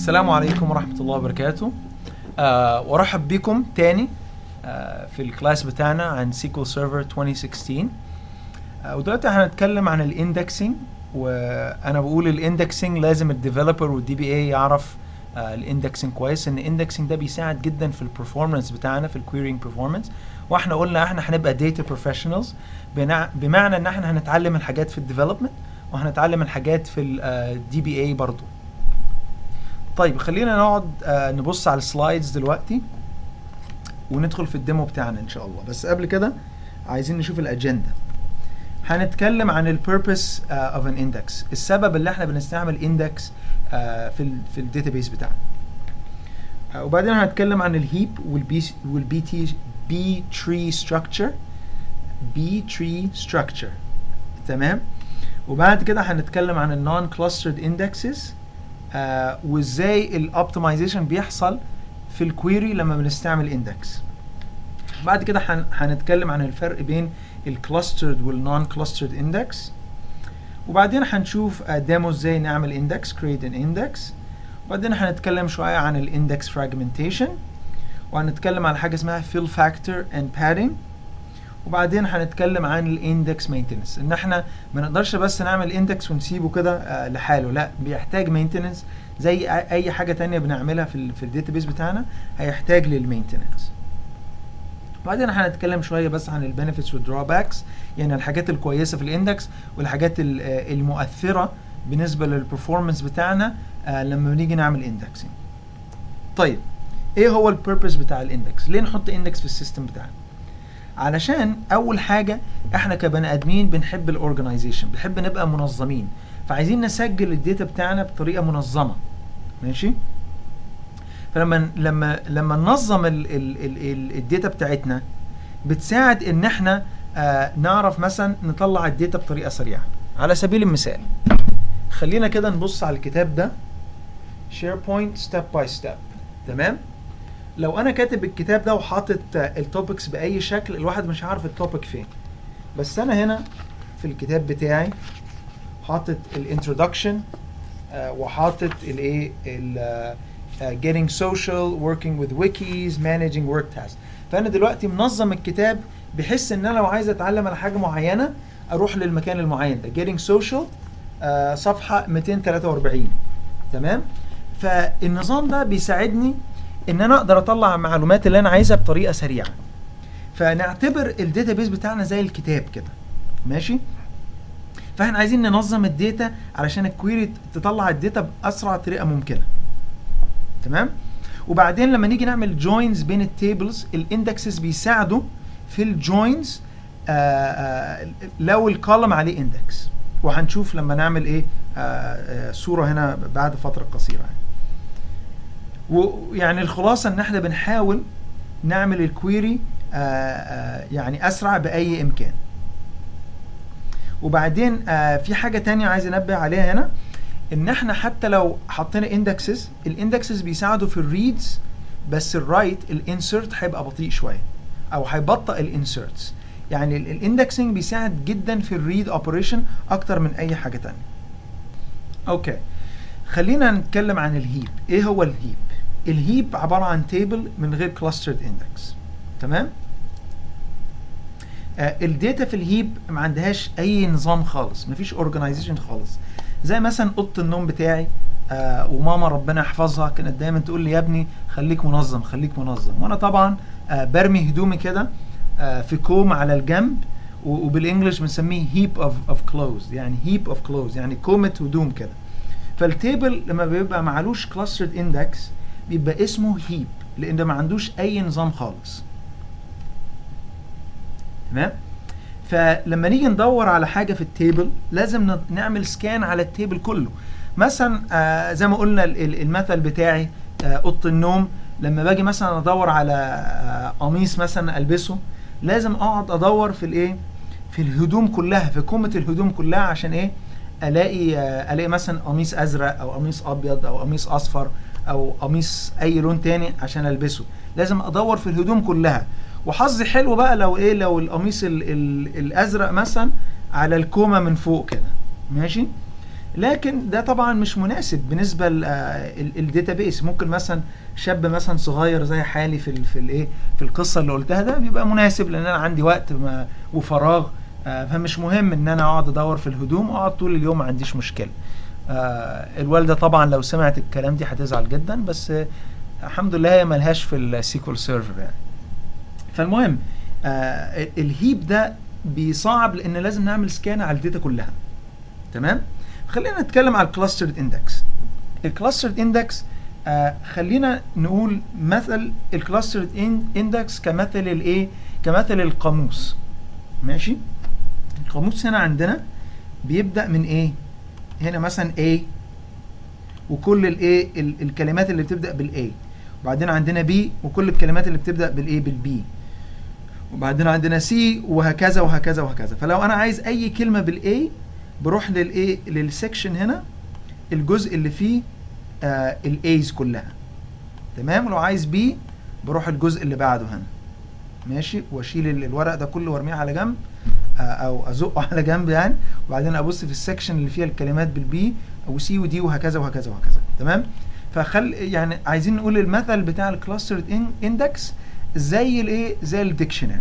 السلام عليكم ورحمة الله وبركاته. وارحب بكم تاني في الكلاس بتاعنا عن SQL Server 2016. ودلوقتي هنتكلم عن الاندكسينج، وانا بقول الاندكسينج لازم الديفلوبر والدي بي اي يعرف الاندكسينج كويس، ان الاندكسينج ده بيساعد جدا في البرفورمانس بتاعنا، في الكويرينج برفورمانس. واحنا قلنا احنا هنبقى داتا بروفيشنالز، بمعنى ان احنا هنتعلم الحاجات في الديفلوبمنت وهنتعلم الحاجات في الدي بي اي برضو. طيب خلينا نقعد نبص على السلايدز دلوقتي وندخل في الديمو بتاعنا ان شاء الله. بس قبل كده عايزين نشوف الاجنده. هنتكلم عن البيربس اوف ان اندكس، السبب اللي احنا بنستعمل اندكس في الداتابيس بتاعنا. وبعدين هنتكلم عن الهيب والبي تري ستراكشر، تمام. وبعد كده هنتكلم عن النون كلاسترد اندكسز، وازاي الاوبتمايزيشن بيحصل في الكويري لما بنستعمل اندكس. بعد كده هنتكلم عن الفرق بين الكلاسترد والنون كلاسترد اندكس. وبعدين هنشوف ديمو ازاي نعمل اندكس، create an index. وبعدين هنتكلم شويه عن الاندكس fragmentation، وهنتكلم عن حاجه اسمها fill factor and padding. وبعدين هنتكلم عن الاندكس مينتنس، ان احنا ما نقدرش بس نعمل اندكس ونسيبه كده لحاله، لا بيحتاج مينتنس زي اي حاجه تانية بنعملها في الداتابيس بتاعنا، هيحتاج للمينتنس. وبعدين هنتكلم شويه بس عن البنفيتس والدروباكس، يعني الحاجات الكويسه في الاندكس والحاجات المؤثره بالنسبه للبرفورمانس بتاعنا لما بنيجي نعمل اندكسنج. طيب ايه هو البيربس بتاع الاندكس؟ ليه نحط اندكس في السيستم بتاعنا؟ علشان اول حاجه احنا كبني ادمين بنحب الاورجنايزيشن، بنحب نبقى منظمين، فعايزين نسجل الداتا بتاعنا بطريقه منظمه، ماشي. فلما ننظم الداتا بتاعتنا بتساعد ان احنا نعرف مثلا نطلع الداتا بطريقه سريعه. على سبيل المثال خلينا كده نبص على الكتاب ده، SharePoint ستيب باي ستيب، تمام. لو انا كاتب الكتاب ده وحاطط التوبكس باي شكل، الواحد مش عارف التوبك فين. بس انا هنا في الكتاب بتاعي حاطط الانترودكشن، وحاطط الايه getting social, working with wikis, managing work tasks. فانا دلوقتي منظم الكتاب بحيث ان انا لو عايز اتعلم على حاجه معينه اروح للمكان المعين ده، getting social صفحه 243، تمام. فالنظام ده بيساعدني ان انا اقدر اطلع المعلومات اللي انا عايزها بطريقه سريعه. فنعتبر الداتابيس بتاعنا زي الكتاب كده، ماشي. فاحنا عايزين ننظم الداتا علشان الكويري تطلع الداتا باسرع طريقه ممكنه، تمام. وبعدين لما نيجي نعمل جوينز بين التيبلز، الاندكسز بيساعدوا في الجوينز لو الكولم عليه اندكس، وهنشوف لما نعمل ايه صوره هنا بعد فتره قصيره يعني. ويعني الخلاصه ان احنا بنحاول نعمل الكويري يعني اسرع باي امكان. وبعدين في حاجه تانية عايز انبه عليها هنا، ان احنا حتى لو حطينا اندكسز، الاندكسز بيساعدوا في الريدز، بس الرايت الانسرت هيبقى بطيء شويه او هيبطئ الانسرتس. يعني الاندكسنج بيساعد جدا في الريد اوبريشن اكتر من اي حاجه تانية. اوكي خلينا نتكلم عن الهيب. ايه هو الهيب؟ الهيب عباره عن تيبل من غير كلاسترد اندكس، تمام. الداتا في الهيب ما عندهاش اي نظام خالص، مفيش اورجنايزيشن خالص. زي مثلا اوضه النوم بتاعي، وماما ربنا يحفظها كانت دايما تقول لي يا ابني خليك منظم خليك منظم، وانا طبعا برمي هدومي كده في كوم على الجنب، وبالانجلش بنسميه هيب اوف كلوز، يعني هيب اوف كلوز يعني كومه هدوم كده. فالتيبل لما بيبقى معلوش كلاسترد اندكس بيبقى اسمه هيب، لان ما عندوش اي نظام خالص، تمام. فلما نيجي ندور على حاجه في التيبل لازم نعمل سكان على التيبل كله. مثلا زي ما قلنا المثل بتاعي اوضه النوم، لما باجي مثلا ادور على قميص مثلا البسه، لازم اقعد ادور في الايه، في الهدوم كلها، في كومه الهدوم كلها، عشان ايه؟ الاقي مثلا قميص ازرق او قميص ابيض او قميص اصفر او قميص اي لون تاني عشان البسه. لازم ادور في الهدوم كلها. وحظي حلو بقى لو القميص الازرق مثلا على الكومه من فوق كده، ماشي. لكن ده طبعا مش مناسب بالنسبه للداتابيس. ممكن مثلا شاب مثلا صغير زي حالي في الايه في القصه اللي قلتها ده بيبقى مناسب، لان انا عندي وقت وفراغ، فمش مهم ان انا اقعد ادور في الهدوم واقعد طول اليوم، ما عنديش مشكله. الوالده طبعا لو سمعت الكلام دي هتزعل جدا، بس الحمد لله هي ملهاش في السيكوال سيرفر يعني. فالمهم الهيب ده بيصعب لان لازم نعمل سكان على الداتا كلها. تمام. خلينا نتكلم على الكلاسترد اندكس. الكلاسترد اندكس خلينا نقول مثل الكلاسترد اندكس كمثل الايه، كمثل القاموس. ماشي. القاموس هنا عندنا بيبدأ من ايه؟ هنا مثلا A وكل الايه الكلمات اللي بتبدأ بالاي، وبعدين عندنا B وكل الكلمات اللي بتبدأ بالايه بالبي، وبعدين عندنا C وهكذا وهكذا وهكذا. فلو انا عايز اي كلمة بالاي بروح للايه للسكشن هنا الجزء اللي فيه الايز كلها. تمام. ولو عايز B بروح الجزء اللي بعده هنا. ماشي. واشيل الورق ده كله وارميه على جنب، او ازقه على جنب يعني، وبعدين ابص في السكشن اللي فيها الكلمات بالبي او سي ودي وهكذا وهكذا وهكذا. تمام. يعني عايزين نقول المثل بتاع الكلاسترد اندكس زي الايه، زي الديكشنري.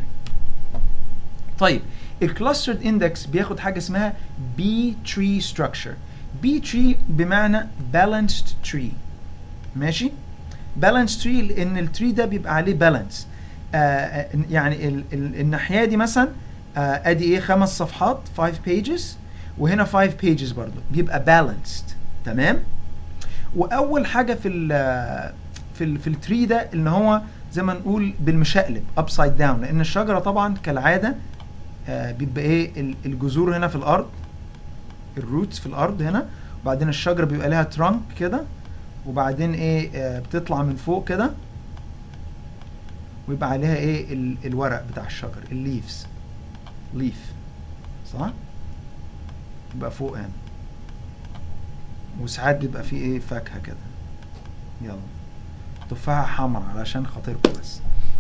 طيب الكلاسترد اندكس بياخد حاجه اسمها بي تري ستراكشر. بي تري بمعنى بالانسد تري. ماشي. بالانسد تري لان التري ده بيبقى عليه بالانس. يعني الناحيه دي مثلا ادي ايه 5 صفحات 5 pages، وهنا 5 pages برضو بيبقى balanced. تمام. واول حاجه في التري ده ان هو زي ما نقول بالمشقلب upside down، لان الشجره طبعا كالعاده بيبقى ايه الجذور هنا في الارض، الروتس في الارض هنا، وبعدين الشجره بيبقى لها ترانك كده، وبعدين ايه بتطلع من فوق كده ويبقى عليها ايه الورق بتاع الشجر الليفز، ليف صح، يبقى فوق هنا، وساعات بيبقى فيه ايه فاكهه كده. يلا تفاحه حمراء علشان خاطركم بس.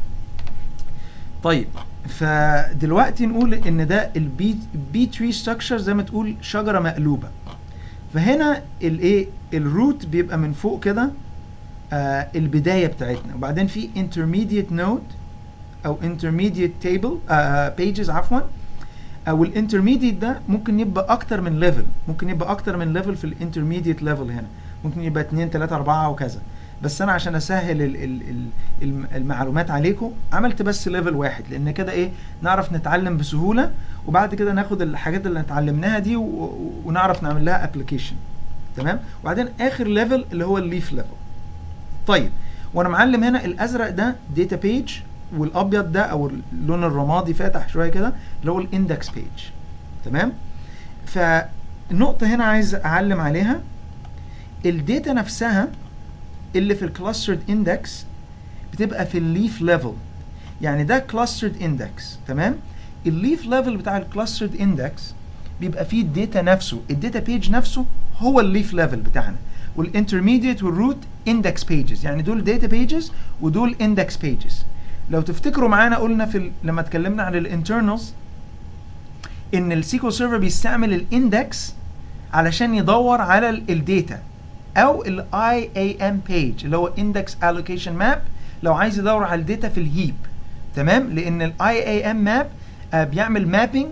طيب فدلوقتي نقول ان ده البي تري ستراكشر زي ما تقول شجره مقلوبه. فهنا الايه الروت بيبقى من فوق كده البدايه بتاعتنا، وبعدين في intermediate node او intermediate table pages عفوا، او الانترميديت ده ممكن يبقى اكتر من ليفل، ممكن يبقى اكتر من ليفل في الانترميديت ليفل هنا، ممكن يبقى 2 3 4 وكذا. بس انا عشان اسهل المعلومات عليكم عملت بس ليفل واحد، لان كده ايه نعرف نتعلم بسهوله، وبعد كده ناخد الحاجات اللي اتعلمناها دي ونعرف نعمل لها ابلكيشن. تمام. وبعدين اخر ليفل اللي هو الليف ليفل. طيب وانا معلم هنا الازرق ده داتا بيج، والابيض ده او اللون الرمادي فاتح شويه كده اللي هو الاندكس بيج. تمام. فالنقطه هنا عايز اعلم عليها الداتا نفسها اللي في الكلاسترد اندكس بتبقى في الليف ليفل، يعني ده كلاسترد اندكس. تمام. الليف ليفل بتاع الكلاسترد اندكس بيبقى فيه الداتا نفسه، الداتا بيج نفسه هو الليف ليفل بتاعنا، والانترميديت والروت اندكس بيجز، يعني دول داتا بيجز ودول اندكس بيجز. لو تفتكروا معانا قلنا لما اتكلمنا عن الانترنالز ان السيكوال سيرفر بيستعمل الاندكس علشان يدور على الداتا، او الاي اي ام بيج اللي هو اندكس الوكيشن ماب لو عايز يدور على الداتا في الهيب. تمام. لان الاي اي ام ماب بيعمل مابينج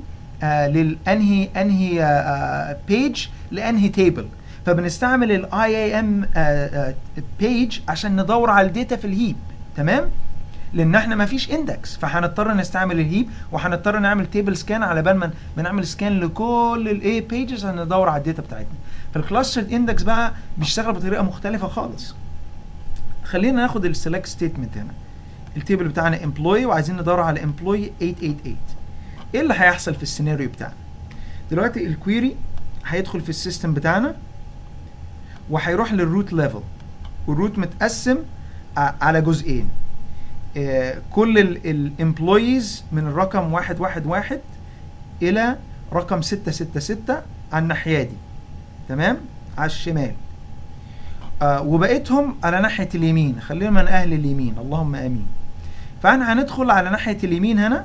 انهي بيج لانهي تيبل، فبنستعمل الاي اي ام بيج عشان ندور على الداتا في الهيب. تمام. لان احنا ما فيش اندكس، فهنضطر نستعمل الهيب، وهنضطر نعمل تيبل سكان على بال ما نعمل سكان لكل الاي بيجز عشان ندور على الداتا بتاعتنا. فالكلاسترد اندكس بقى بيشتغل بطريقه مختلفه خالص. خلينا ناخد السيلكت ستيتمنت هنا. التيبل بتاعنا امبلوي وعايزين ندور على امبلوي 888. ايه اللي هيحصل في السيناريو بتاعنا؟ دلوقتي الكويري هيدخل في السيستم بتاعنا وهيروح للروت ليفل، والروت متقسم على جزئين. كل الامبلويز من الرقم 111 الى رقم 666 على الناحيه دي. تمام. على الشمال. وبقيتهم على ناحيه اليمين. خلينا من اهل اليمين اللهم امين. فاحنا هندخل على ناحيه اليمين هنا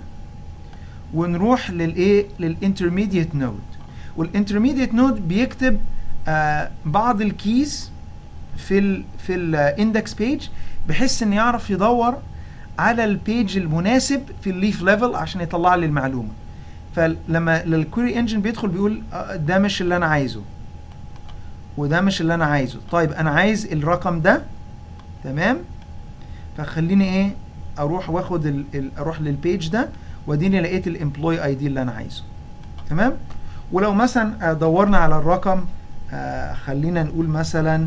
ونروح للايه للانترميديت نود، والانترميديت نود بيكتب بعض الكيز في الاندكس بيج، بحيث ان يعرف يدور على البيج المناسب في الليف ليفل عشان يطلع لي المعلومه. فلما الكويري انجن بيدخل بيقول ده مش اللي انا عايزه وده مش اللي انا عايزه، طيب انا عايز الرقم ده، تمام؟ فخليني ايه اروح واخد اروح للبيج ده واديني لقيت الامبلوي اي دي اللي انا عايزه، تمام؟ ولو مثلا دورنا على الرقم خلينا نقول مثلا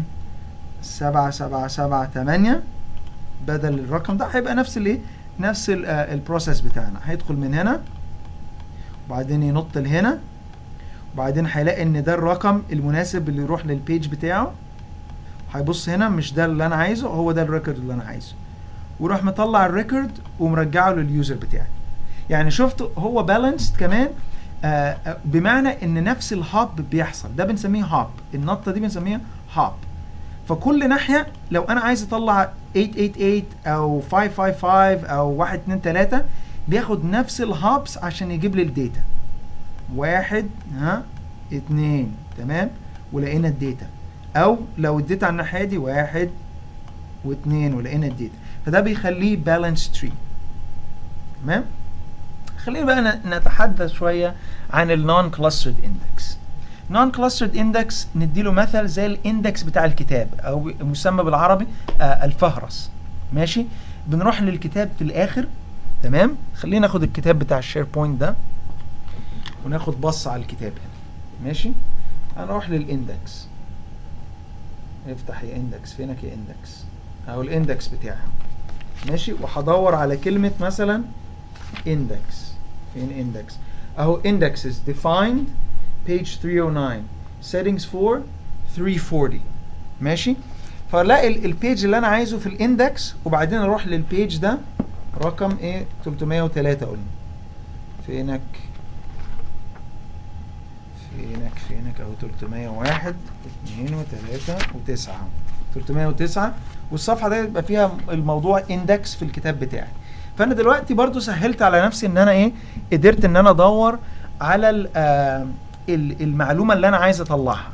7778 بدل الرقم ده، هيبقى نفس الايه، نفس البروسيس بتاعنا. هيدخل من هنا وبعدين ينط لهنا، وبعدين هيلاقي ان ده الرقم المناسب اللي يروح للبيج بتاعه. هيبص هنا مش ده اللي انا عايزه، هو ده الريكورد اللي انا عايزه، ويروح مطلع الريكورد ومرجعه لليوزر بتاعي. يعني شفت هو بالانسد كمان، بمعنى ان نفس الهاب بيحصل، ده بنسميه هاب، النطه دي بنسميها هاب. فكل ناحيه لو انا عايز اطلع 888 او 555 او 1 2 3 بياخد نفس الهابس عشان يجيب لي الداتا. 1 2 تمام، ولقينا الداتا. او لو الداتا على الناحيه دي 1 و2 ولقينا الداتا، فده بيخليه بالانس تري، تمام؟ خلينا بقى نتحدث شويه عن النون كلاسترد اندكس. نون كلاسترد اندكس نديله مثل زي الاندكس بتاع الكتاب، او مسمى بالعربي الفهرس، ماشي؟ بنروح للكتاب في الاخر، تمام؟ خلينا ناخد الكتاب بتاع الشيربوينت ده وناخد بص على الكتاب هنا، ماشي؟ هنروح للاندكس، افتح يا اندكس، فينك يا اندكس، او الاندكس بتاعها، ماشي؟ وهدور على كلمه مثلا index. فين index؟ اهو indexes defined page 309 settings for 340، ماشي؟ فلاقي البيج اللي انا عايزه في الاندكس، وبعدين اروح للبيج ده رقم ايه 303. قلنا فينك اهو 301 و2 و3 و9 309، والصفحه دي يبقى فيها الموضوع اندكس في الكتاب بتاعي. فانا دلوقتي برضو سهلت على نفسي ان انا ايه، قدرت ان انا ادور على المعلومه اللي انا عايز اطلعها،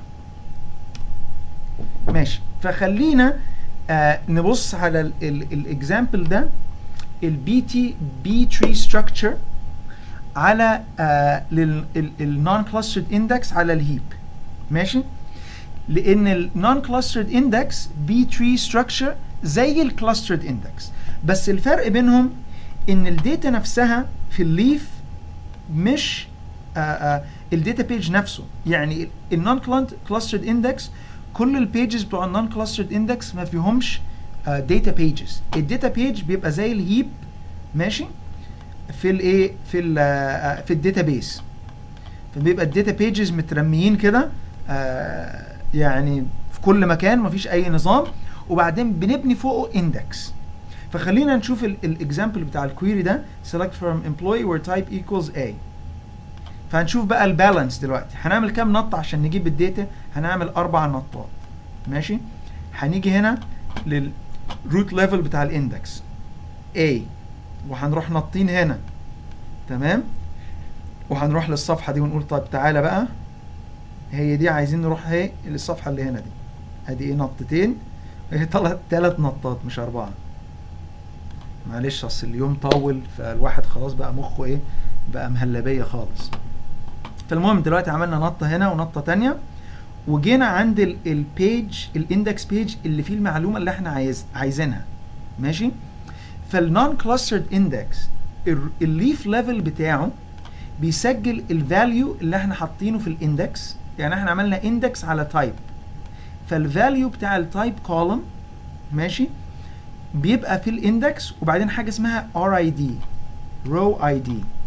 ماشي؟ فخلينا نبص على الاكزامبل ده، البي تي بي تري ستراكشر على النون كلاسترد اندكس على الهيب، ماشي؟ لان النون كلاسترد اندكس بي تري ستراكشر زي الكلاسترد اندكس، بس الفرق بينهم ان الداتا نفسها في الليف مش الداتا بيج نفسه. يعني النون كلاسترد اندكس كل البيجز بتوع النون كلاسترد اندكس ما فيهمش داتا بيجز، الداتا بيج بيبقى زي الهيب، ماشي؟ في الايه، في الداتا بيس، فبيبقى الداتا بيجز مترميين كده يعني في كل مكان، مفيش اي نظام، وبعدين بنبني فوقه اندكس. فخلينا نشوف الاكزامبل بتاع الكويري ده، select from employee where type equals a. فهنشوف بقى البالانس دلوقتي. هنعمل كام نطه عشان نجيب الداتا؟ هنعمل 4 نطات، ماشي؟ هنيجي هنا للروت ليفل بتاع الاندكس a، وهنروح نطين هنا، تمام؟ وهنروح للصفحه دي ونقول طيب تعالى بقى، هي دي عايزين نروح اهي للصفحه اللي هنا دي، ادي ايه نطتين، هي طلعت 3 نطات مش 4. معلش اصل اليوم طول، فالواحد خلاص بقى مخه ايه، بقى مهلبيه خالص. فالمهم دلوقتي عملنا نطه هنا ونطه تانية، وجينا عند البيج الاندكس بيج اللي فيه المعلومه اللي احنا عايزينها، ماشي؟ فالنون كلاسترد اندكس الليف ليفل بتاعه بيسجل الفاليو اللي احنا حاطينه في الاندكس. يعني احنا عملنا اندكس على تايب، فالفاليو بتاع التايب كولوم، ماشي؟ بيبقى في الاندكس، وبعدين حاجه اسمها RID row ID،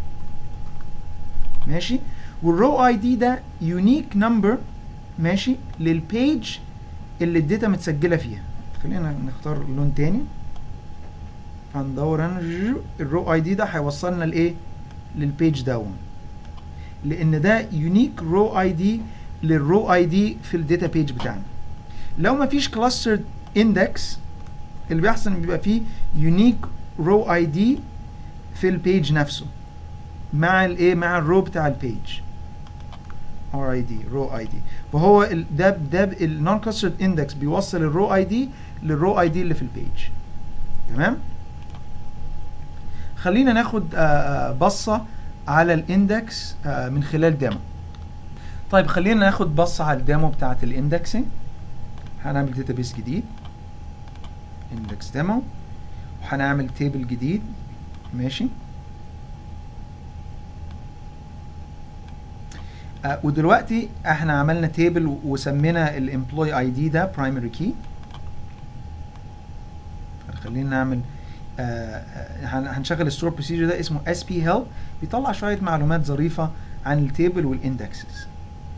ماشي؟ والرو ID ده يونيك نمبر، ماشي؟ للبيج اللي الداتا متسجله فيها. خلينا نختار لون تاني، فندور هنا الرو ID ده هيوصلنا لايه؟ للبيج داون، لان ده يونيك رو ID للرو ID في الداتا بيج بتاعنا. لو ما فيش كلاسترد اندكس، اللي بيحصل ان بيبقى فيه يونيك رو ID في البيج نفسه مع الايه، مع الرو بتاع البيج. رو اي دي. فهو ده النون كلاسترد اندكس بيوصل الرو اي دي للرو اي دي اللي في البيج. تمام. خلينا ناخد بصه على الاندكس من خلال ديمو. طيب خلينا ناخد بصه على الديمو بتاعه الاندكسنج. هنعمل داتابيس جديد اندكس ديمو، وهنعمل تيبل جديد. ماشي. ودلوقتي احنا عملنا تيبل وسمينا الامبلوي اي دي ده برايمري كي. خلينا نعمل هنشغل الستور بروسيجر ده اسمه اس بي هيلب، بيطلع شويه معلومات ظريفه عن التيبل والاندكسز.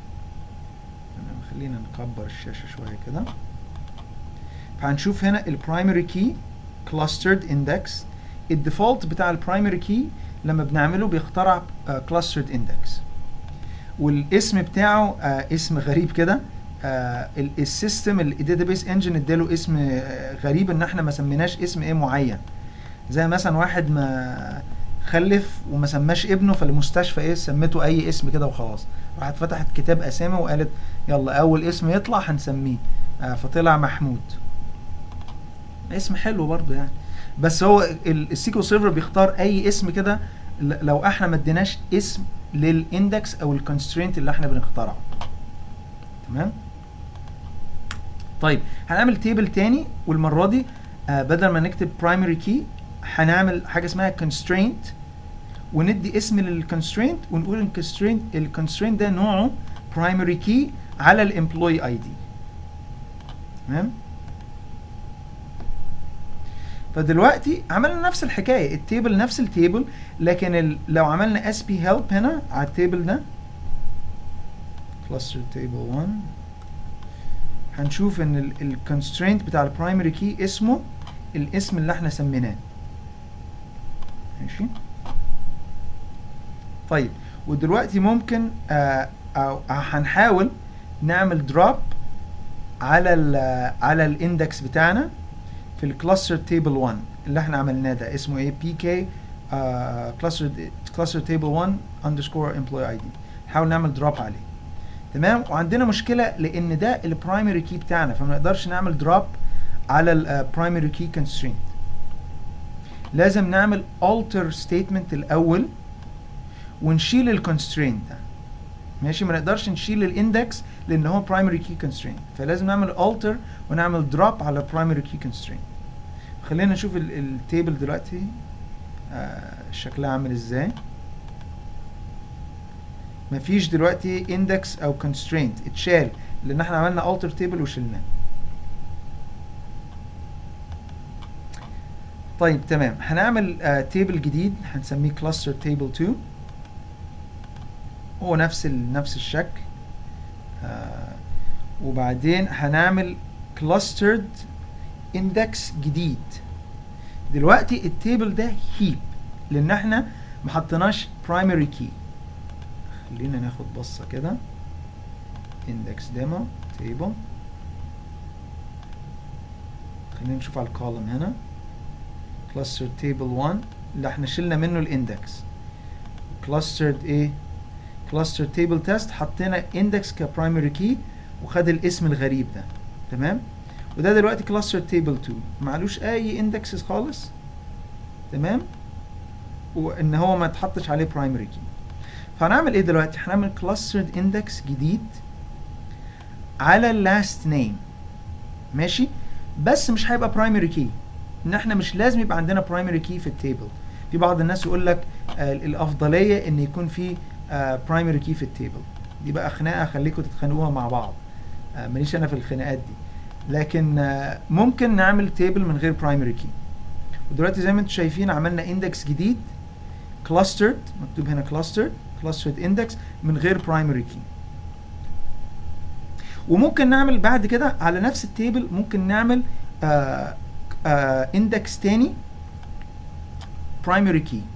خلينا نكبر الشاشه شويه كده. فهنشوف هنا البرايمري كي كلاسترد اندكس. الديفولت بتاع البرايمري كي لما بنعمله بيخترع كلاسترد اندكس، والاسم بتاعه اسم غريب كده. السيستم الداتابيس انجن اداله اسم غريب ان احنا ما سميناش اسم ايه معين، زي مثلا واحد ما خلف وما سماش ابنه فالمستشفى ايه سمته اي اسم كده وخلاص، راحت فتحت كتاب اسامي وقالت يلا اول اسم يطلع هنسميه، فطلع محمود. اسم حلو برضه يعني، بس هو السيكول سيرفر بيختار اي اسم كده لو احنا ما اديناش اسم للاندكس او الكونسترينت اللي احنا بنخترعه. تمام. طيب هنعمل تيبل تاني، والمره دي بدل ما نكتب برايمري كي هنعمل حاجه اسمها constraint، وندي اسم للconstraint ونقول الconstraint ده نوعه primary key على الامبلوي اي دي. تمام. فدلوقتي عملنا نفس الحكايه، التيبل نفس التيبل، لكن لو عملنا اس بي هيلب هنا على التيبل ده cluster table 1 هنشوف ان الconstraint بتاع البرايمري كي اسمه الاسم اللي احنا سميناه. ماشي. طيب ودلوقتي ممكن أو هنحاول نعمل دروب على الاندكس بتاعنا في الكلاستر تيبل 1 اللي احنا عملناه ده، اسمه ايه بي كي كلاستر تيبل 1 اندرسكور امبلوي اي دي. نحاول نعمل دروب عليه. تمام. وعندنا مشكله لان ده البرايمري كي بتاعنا، فما نقدرش نعمل دروب على البرايمري كي كونسترينت. لازم نعمل alter statement الاول ونشيل الكونسترينت ده. ماشي. ما نقدرش نشيل الاندكس لان هو برايمري كي كونسترينت، فلازم نعمل alter ونعمل drop على برايمري كي كونسترينت. خلينا نشوف التيبل دلوقتي شكلها عامل ازاي. مفيش دلوقتي index او constraint، اتشال لان احنا عملنا alter table وشلناه. طيب تمام. هنعمل تيبل جديد هنسميه cluster table 2، هو نفس الشكل. وبعدين هنعمل clustered index جديد. دلوقتي التيبل ده heap لان احنا ما حطيناش primary key. خلينا ناخد بصه كده index demo table. خلينا نشوف على الكولوم هنا cluster table 1 اللي احنا شلنا منه الاندكس. clustered ايه cluster table test حطينا index كبرايمري key وخد الاسم الغريب ده. تمام. وده دلوقتي cluster table 2 معلوش اي indexes خالص. تمام. وان هو ما اتحطش عليه برايمري key. فهنعمل ايه دلوقتي؟ هنعمل clustered index جديد على last name. ماشي. بس مش هيبقى primary key، ان احنا مش لازم يبقى عندنا primary key في التيبل. في بعض الناس يقول لك الافضليه ان يكون في primary key في التيبل. دي بقى خناقه خليكم تتخانقوها مع بعض، ماليش انا في الخناقات دي. لكن ممكن نعمل تيبل من غير primary key. ودلوقتي زي ما انتم شايفين عملنا index جديد clustered، مكتوب هنا clustered index من غير primary key. وممكن نعمل بعد كده على نفس التيبل ممكن نعمل index تاني primary key.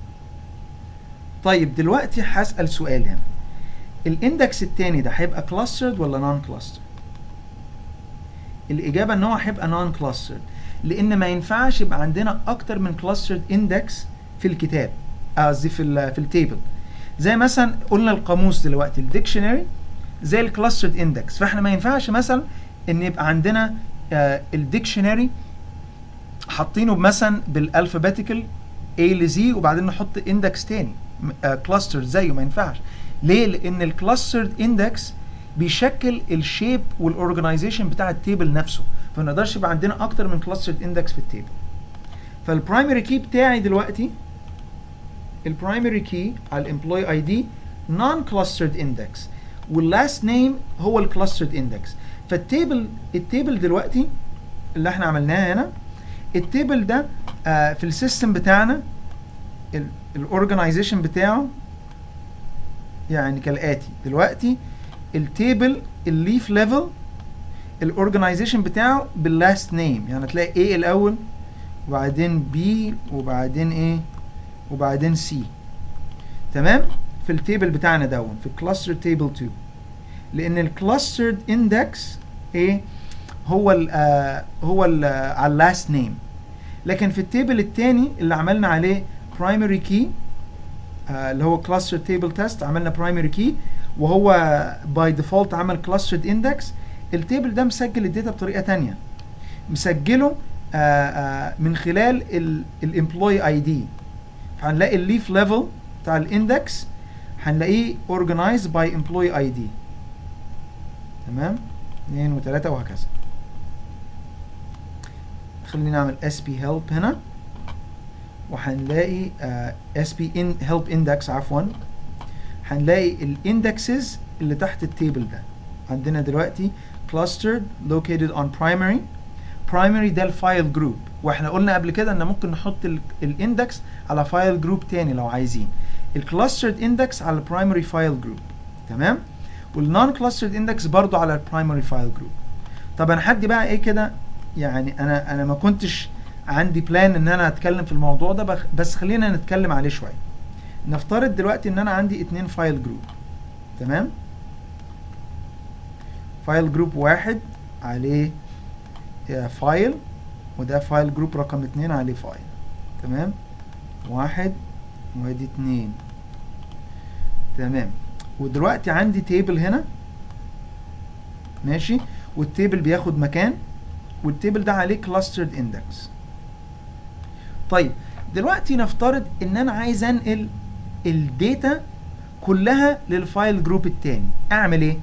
طيب دلوقتي هسأل سؤال هنا، الاندكس التاني ده هيبقى clustered ولا non clustered؟ الإجابة ان هو هيبقى non clustered، لأن ما ينفعش يبقى عندنا أكتر من clustered index في الكتاب، قصدي في التيبل. زي مثلا قلنا القاموس دلوقتي الديكشنري زي الكلاسترد اندكس، فاحنا ما ينفعش مثلا ان يبقى عندنا الديكشنري حاطينه مثلا بالالفابيتيكال A ل Z وبعدين نحط اندكس تاني كلاستر زيه، ما ينفعش. ليه؟ لان الكلاسترد اندكس بيشكل الشيب والاورجنايزيشن بتاع التيبل نفسه، فما نقدرش يبقى عندنا اكتر من كلاسترد اندكس في التيبل. فالبرايمري كي بتاعي دلوقتي البرايمري كي على الامبلوي اي دي نون كلاسترد اندكس، واللاست نيم هو الكلاسترد اندكس. فالتيبل دلوقتي اللي احنا عملناه هنا، التيبل ده في السيستم بتاعنا الاورجنايزيشن بتاعه يعني كالاتي. دلوقتي التيبل الليف ليفل الاورجنايزيشن بتاعه باللاست نيم، يعني تلاقي A الاول وبعدين B وبعدين ايه وبعدين C. تمام؟ في التيبل بتاعنا دون في الكلاستر تيبل 2، لان الكلاسترد اندكس ايه هو على اللاست نيم. لكن في التيبل الثاني اللي عملنا عليه برايمري كي اللي هو كلاستر تيبل تيست، عملنا برايمري كي وهو باي ديفولت عمل كلاسترد اندكس. التيبل ده مسجل الداتا بطريقه ثانيه، مسجله من خلال الامبلوي اي دي. فهنلاقي الليف ليفل بتاع الاندكس هنلاقيه organized by employee ID. تمام؟ 2 و3 وهكذا. خلينا نعمل SP help هنا وهنلاقي SP help index عفوا، هنلاقي الاندكسز اللي تحت التيبل ده. عندنا دلوقتي clustered located on primary. primary ده الفايل جروب، واحنا قلنا قبل كده ان ممكن نحط الاندكس على فايل جروب تاني لو عايزين. الكلاسترد اندكس على البرايمري فايل جروب، تمام؟ والنون كلاسترد اندكس برضو على البرايمري فايل جروب. طب انا حد بقى ايه كده، يعني انا ما كنتش عندي بلان ان انا اتكلم في الموضوع ده، بس خلينا نتكلم عليه شويه. نفترض دلوقتي ان انا عندي 2 فايل جروب، تمام؟ فايل جروب واحد عليه فايل، وده فايل جروب رقم 2 عليه فايل، تمام؟ 1 وادي 2، تمام. ودلوقتي عندي تيبل هنا، ماشي؟ والتيبل بياخد مكان، والتيبل ده عليه كلاسترد اندكس. طيب دلوقتي نفترض ان انا عايز انقل الداتا كلها للفايل جروب التاني. اعمل ايه؟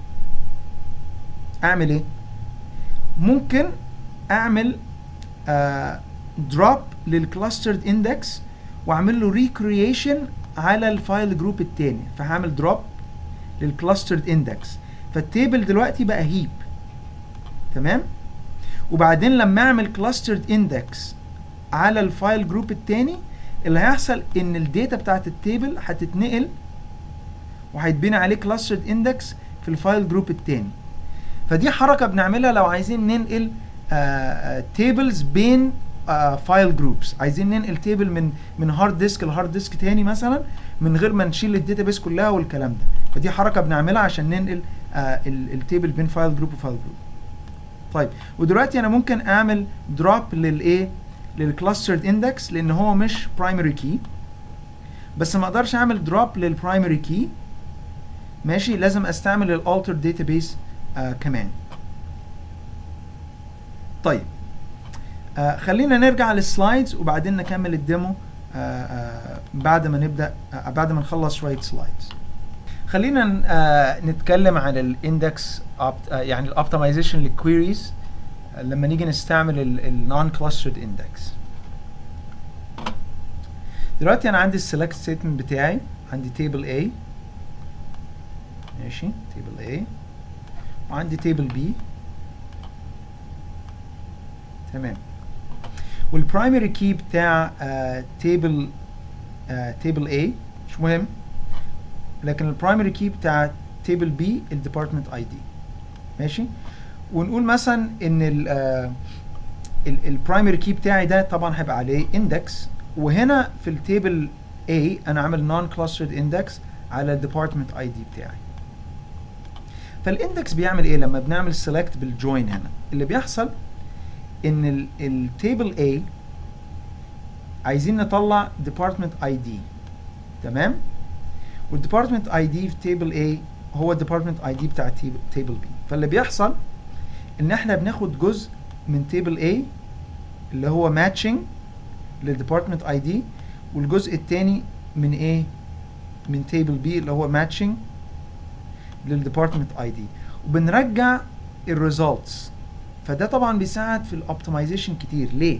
ممكن اعمل دروب للكلاسترد اندكس واعمل له ريكرييشن على الفايل جروب التاني. فهعمل دروب للكلاسترد اندكس، فالتيبل دلوقتي بقى هيب، تمام؟ وبعدين لما اعمل كلاسترد اندكس على الفايل جروب التاني، اللي هيحصل ان الداتا بتاعت التيبل هتتنقل وهيتبني عليه كلاسترد اندكس في الفايل جروب التاني. فدي حركه بنعملها لو عايزين ننقل تيبلز بين فايل جروبس. عايزين ننقل تيبل من هارد ديسك لهارد ديسك تاني مثلا، من غير ما نشيل الداتابيس كلها والكلام ده. فدي حركه بنعملها عشان ننقل التيبل بين فايل جروب وفايل جروب. طيب ودلوقتي انا ممكن اعمل دروب للايه؟ للكلاسترد اندكس، لان هو مش برايمري كي. بس ما اقدرش اعمل دروب للبرايمري كي، ماشي؟ لازم استعمل الالتر داتابيس كمان. طيب خلينا نرجع للسلايدز وبعدين نكمل الديمو بعد ما نبدا، بعد ما نخلص شويه سلايدز. خلينا نتكلم عن الاندكس يعني الاوبتمايزيشن للكويريز لما نيجي نستعمل النون كلاسترد اندكس. دلوقتي انا عندي السيلكت ستيتمنت بتاعي، عندي تيبل A، ماشي؟ تيبل A، وعندي تيبل B، تمام. والبرايمري كي بتاع تيبل A مش مهم، لكن البرايمري كي بتاع تيبل بي الديبارتمنت اي دي، ماشي؟ ونقول مثلا ان البرايمري كي بتاعي ده طبعا هيبقى عليه اندكس، وهنا في التيبل A انا عامل نون كلاسترد اندكس على الديبارتمنت اي دي بتاعي. فالاندكس بيعمل ايه لما بنعمل سيلكت بالجوين؟ هنا اللي بيحصل ان التيبل A عايزين نطلع department ID، تمام؟ والديبارتمنت اي دي في تيبل A هو الديبارتمنت اي دي بتاع تيبل B. فاللي بيحصل ان احنا بناخد جزء من تيبل A اللي هو ماتشنج للديبارتمنت اي دي، والجزء الثاني من ايه؟ من تيبل B اللي هو ماتشنج للديبارتمنت اي دي، وبنرجع الريزلتس. فده طبعا بيساعد في الاوبتمايزيشن كتير. ليه؟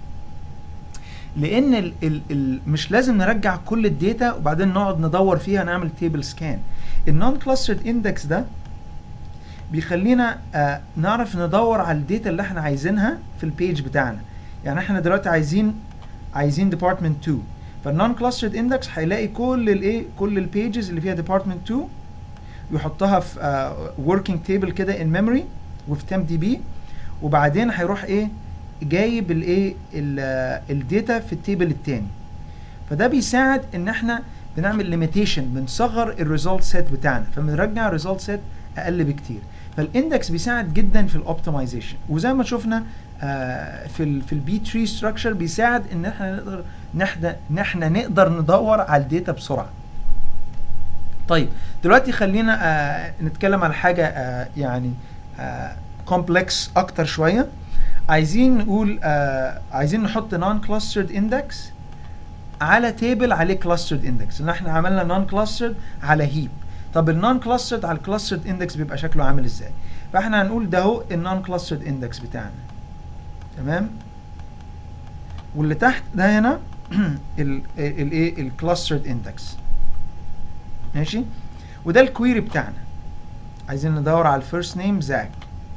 لان مش لازم نرجع كل الداتا وبعدين نقعد ندور فيها نعمل تيبل سكان. النون كلاسترد اندكس ده بيخلينا نعرف ندور على الداتا اللي احنا عايزينها في البيج بتاعنا. يعني احنا دلوقتي عايزين ديبارتمنت 2، فالنون كلاسترد اندكس هيلاقي كل البيجز اللي فيها ديبارتمنت 2 يحطها في working table كده in memory وفي TempDB، وبعدين هيروح جايب الداتا في التيبل الثاني. فده بيساعد ان احنا بنعمل ليميتيشن، بنصغر الريزلت سيت بتاعنا، فبنرجع الريزلت سيت اقل بكتير. فالاندكس بيساعد جدا في الاوبتمايزيشن، وزي ما شفنا في البي تري ستراكشر بيساعد ان احنا نقدر ندور على الداتا بسرعه. طيب دلوقتي خلينا نتكلم على حاجه يعني كومبلكس اكتر شويه. عايزين نقول عايزين نحط نون كلاسترد اندكس على تيبل عليه كلاسترد اندكس، ان احنا عملنا نون كلاسترد على هيب. طب النون كلاسترد على الكلاسترد اندكس بيبقى شكله عامل ازاي؟ فاحنا هنقول ده هو النون كلاسترد اندكس بتاعنا، تمام؟ واللي تحت ده هنا الكلاسترد اندكس، ماشي؟ وده الكويري بتاعنا، عايزين ندور على الفيرست نيم زاك.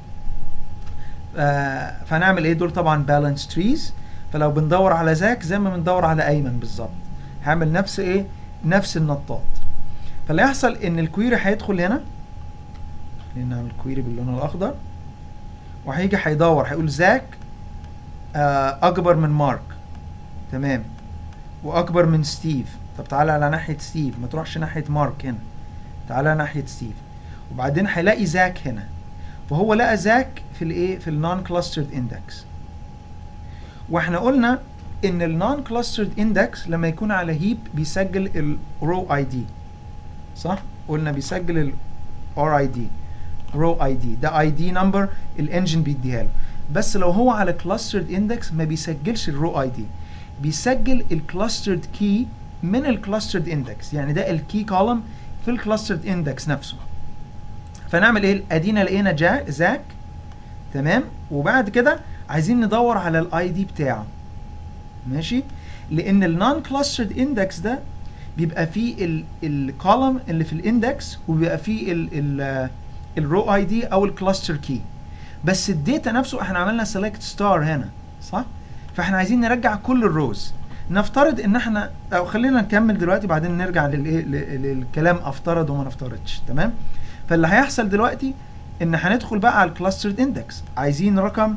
فهنعمل دول طبعا بالانس تريز. فلو بندور على زاك زي ما بندور على ايمن بالظبط، هعمل نفس النطاط. فاللي هيحصل ان الكويري هيدخل هنا، نعمل الكويري باللون الاخضر، وهيجي هيدور هيقول زاك اكبر من مارك، تمام، واكبر من ستيف. طب تعالى على ناحيه ستيف، ما تروحش ناحيه مارك هنا، تعالى ناحيه ستيف. وبعدين هيلاقي زاك هنا، فهو لقى زاك في النون كلاسترد اندكس. واحنا قلنا ان النون كلاسترد اندكس لما يكون على هيب بيسجل الرو اي دي، صح؟ قلنا بيسجل الار اي دي، رو اي دي، ده اي دي نمبر الانجن بيديها له. بس لو هو على كلاسترد اندكس ما بيسجلش الرو اي دي، بيسجل الكلاسترد كي من الكلاسترد اندكس، يعني ده الكي كولم في الكلاسترد اندكس نفسه. فنعمل ادينا لقينا زاك، تمام، وبعد كده عايزين ندور على الاي دي بتاعه، ماشي؟ لان النون كلاسترد اندكس ده بيبقى فيه الكولم اللي في الاندكس، وبيبقى فيه الرو اي دي او الكلاستر كي، بس الداتا نفسه احنا عملنا سيلكت ستار هنا، صح؟ فاحنا عايزين نرجع كل الروز. نفترض ان احنا، او خلينا نكمل دلوقتي بعدين نرجع للكلام افترض وما نفترضش، تمام؟ فاللي هيحصل دلوقتي ان هندخل بقى على الكلاسترد اندكس، عايزين رقم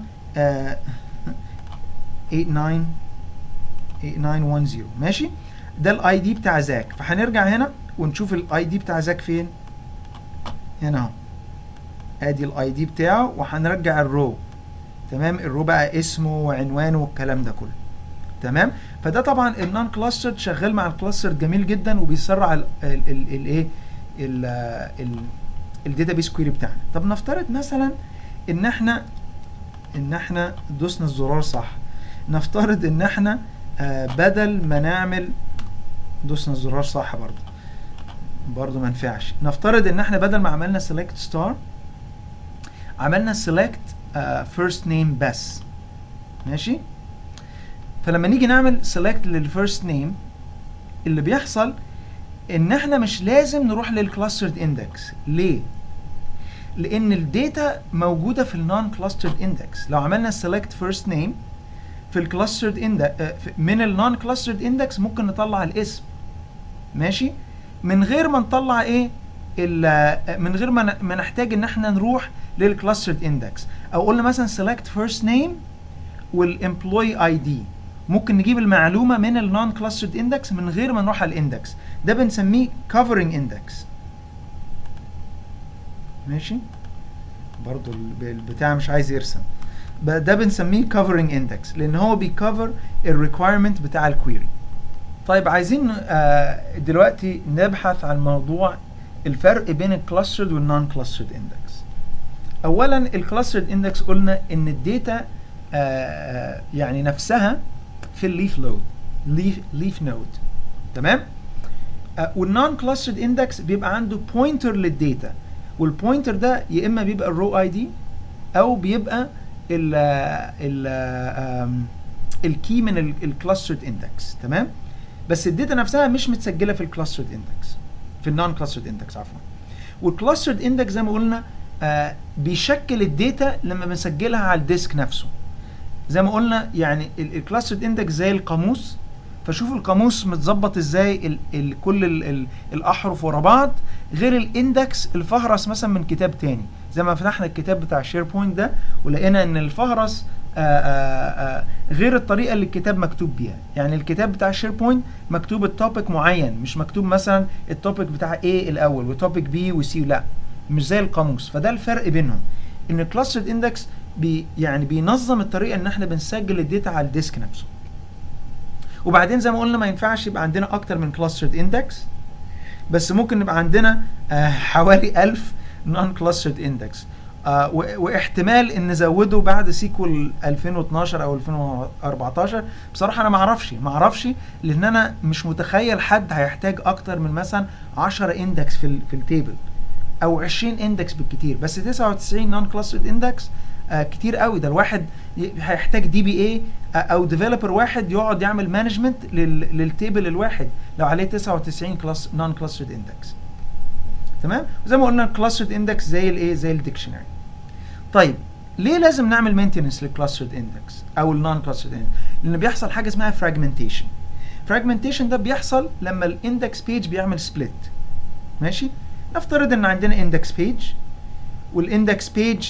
8910، ماشي؟ ده الاي دي بتاع زاك. فهنرجع هنا ونشوف الاي دي بتاع زاك فين. هنا اهو، ادي الاي دي بتاعه، وهنرجع الرو، تمام؟ الرو بقى اسمه وعنوانه والكلام ده كله، تمام؟ فده طبعا النون كلاسترد شغال مع الكلاسترد جميل جدا، وبيسرع الداتابيس كويري بتاعنا. طب نفترض مثلا ان احنا دوسنا الزرار صح. نفترض ان احنا بدل ما نعمل دوسنا الزرار صح برضو ما ينفعش. نفترض ان احنا بدل ما عملنا select star عملنا select first name بس، ماشي؟ فلما نيجي نعمل select للفيرست name، اللي بيحصل ان احنا مش لازم نروح للكلاسترد اندكس. ليه؟ لان الداتا موجوده في النون كلاسترد اندكس. لو عملنا select first name في الكلاسترد من النون كلاسترد اندكس ممكن نطلع الاسم، ماشي؟ من غير ما نطلع من غير ما نحتاج ان احنا نروح للكلاسترد اندكس. او قلنا مثلا select first name والemployee ID، ممكن نجيب المعلومه من النون كلاسترد اندكس من غير ما نروح على الاندكس. ده بنسميه covering index، ماشي؟ برضو البتاع مش عايز يرسم. ده بنسميه covering index لان هو بيكفر الريكويرمنت بتاع الكويري. طيب عايزين دلوقتي نبحث عن موضوع الفرق بين الكلاسترد والنون كلاسترد اندكس. اولا الكلاسترد اندكس قلنا ان الداتا يعني نفسها في الليف لود ليف نود، تمام. والنون كلاسترد اندكس بيبقى عنده بوينتر للداتا، والبوينتر ده يا اما بيبقى الرو اي دي او بيبقى الكي من الكلاسترد اندكس، تمام. بس الداتا نفسها مش متسجله في الكلاسترد اندكس، في النون كلاسترد اندكس عفوا. والكلاسترد اندكس زي ما قلنا بيشكل الداتا لما بنسجلها على الديسك نفسه. زي ما قلنا يعني الكلاسترد اندكس زي القاموس، فشوف القاموس متظبط ازاي كل الاحرف ورا بعض، غير الاندكس الفهرس مثلا من كتاب تاني. زي ما فتحنا الكتاب بتاع شير بوينت ده ولقينا ان الفهرس غير الطريقه اللي الكتاب مكتوب بيها. يعني الكتاب بتاع شير بوينت مكتوب التوبيك معين، مش مكتوب مثلا التوبيك بتاع A الاول وتوبيك B وC، لا مش زي القاموس. فده الفرق بينهم، ان الكلاسترد اندكس يعني بينظم الطريقه ان احنا بنسجل الداتا على الديسك نفسه. وبعدين زي ما قلنا ما ينفعش يبقى عندنا اكتر من كلاسترد اندكس، بس ممكن نبقى عندنا حوالي 1000 نون كلاسترد اندكس، واحتمال ان نزوده بعد سيكول 2012 او 2014. بصراحه انا ما اعرفش لان انا مش متخيل حد هيحتاج اكتر من مثلا 10 اندكس في التيبل او 20 اندكس بالكتير. بس 99 نون كلاسترد اندكس كتير قوي. ده الواحد هيحتاج دي بي اي او ديفلوبر واحد يقعد يعمل مانجمنت للتيبل الواحد لو عليه 99 نون كلاسترد اندكس، تمام. وزي ما قلنا الكلاسترد اندكس زي الايه، زي الديكشنري. طيب ليه لازم نعمل مينتيننس للكلاسترد اندكس او النون كلاسترد اندكس؟ لان بيحصل حاجه اسمها فراجمنتيشن. فراجمنتيشن ده بيحصل لما الاندكس بيج بيعمل سبليت، ماشي. نفترض ان عندنا اندكس بيج، والاندكس بيج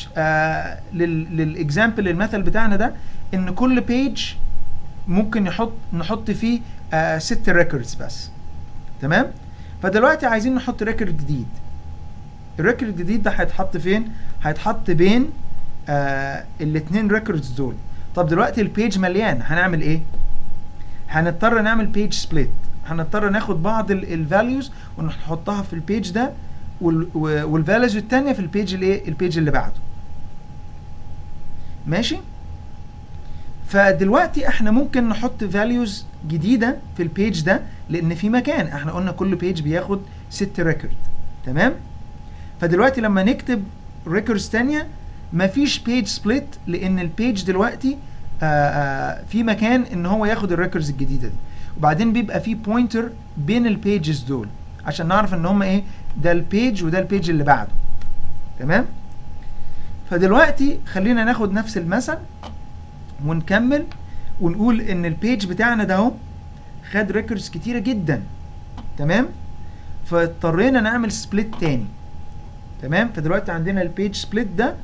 للاكزامبل المثل بتاعنا ده ان كل بيج ممكن نحط فيه 6 ريكوردز بس، تمام. فدلوقتي عايزين نحط ريكورد جديد. الريكورد الجديد ده هيتحط فين؟ هيتحط بين الاثنين ريكوردز دول. طب دلوقتي البيج مليان، هنعمل ايه؟ هنضطر نعمل بيج سبليت. هنضطر ناخد بعض الفاليوز ونحطها في البيج ده والفاليوز الثانيه في البيج الايه، البيج اللي بعده، ماشي. فدلوقتي احنا ممكن نحط فاليوز جديده في البيج ده لان في مكان. احنا قلنا كل بيج بياخد 6 ريكورد، تمام. فدلوقتي لما نكتب ريكوردز ثانيه مفيش بيج سبليت لان البيج دلوقتي في مكان ان هو ياخد الريكوردز الجديده دي. وبعدين بيبقى في بوينتر بين البيجز دول عشان نعرف ان هم ايه، ده البيج وده البيج اللي بعده، تمام. فدلوقتي خلينا ناخد نفس المثل ونكمل ونقول ان البيج بتاعنا ده اهو خد ريكوردز كتيره جدا، تمام. فاضطرينا نعمل سبليت تاني، تمام. فدلوقتي عندنا البيج سبليت ده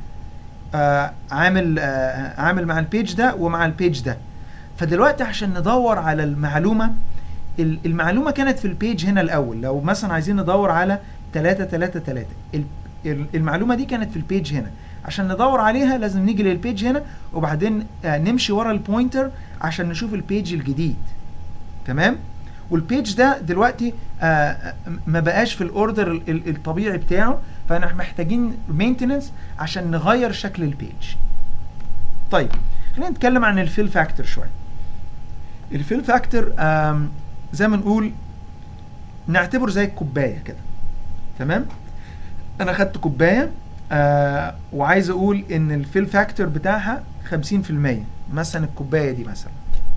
عامل مع البيج ده ومع البيج ده. فدلوقتي عشان ندور على المعلومه كانت في البيج هنا الاول. لو مثلا عايزين ندور على 3 المعلومه دي كانت في البيج هنا. عشان ندور عليها لازم نيجي للبيج هنا وبعدين نمشي ورا البوينتر عشان نشوف البيج الجديد، تمام. والبيج ده دلوقتي ما بقاش في الاوردر الطبيعي بتاعه، فاحنا محتاجين مينتيننس عشان نغير شكل البيج. طيب خلينا نتكلم عن الفيل فاكتور شويه. الفيل فاكتور زي ما نقول نعتبره زي الكوبايه كده، تمام. انا خدت كوبايه وعايز اقول ان الفيل فاكتور بتاعها 50%، مثلا الكوبايه دي مثلا،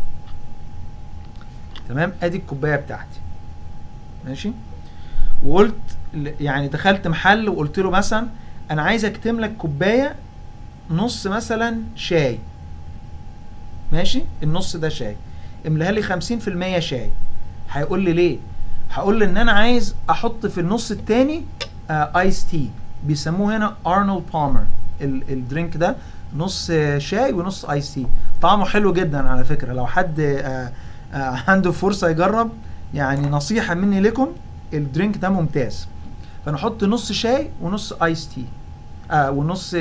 تمام. ادي الكوبايه بتاعتي، ماشي. وقلت يعني دخلت محل وقلت له مثلا انا عايز اكتم لك كوبايه نص مثلا شاي، ماشي. النص ده شاي، املاها لي 50% شاي. هيقول لي ليه؟ هقول له ان انا عايز احط في النص التاني ايس تي، بيسموه هنا ارنولد بالمر. الدرينك ده نص شاي ونص ايس تي، طعمه حلو جدا على فكره. لو حد عنده فرصه يجرب، يعني نصيحه مني لكم، الدرينك ده ممتاز. فنحط نص شاي ونص ايس تي ونص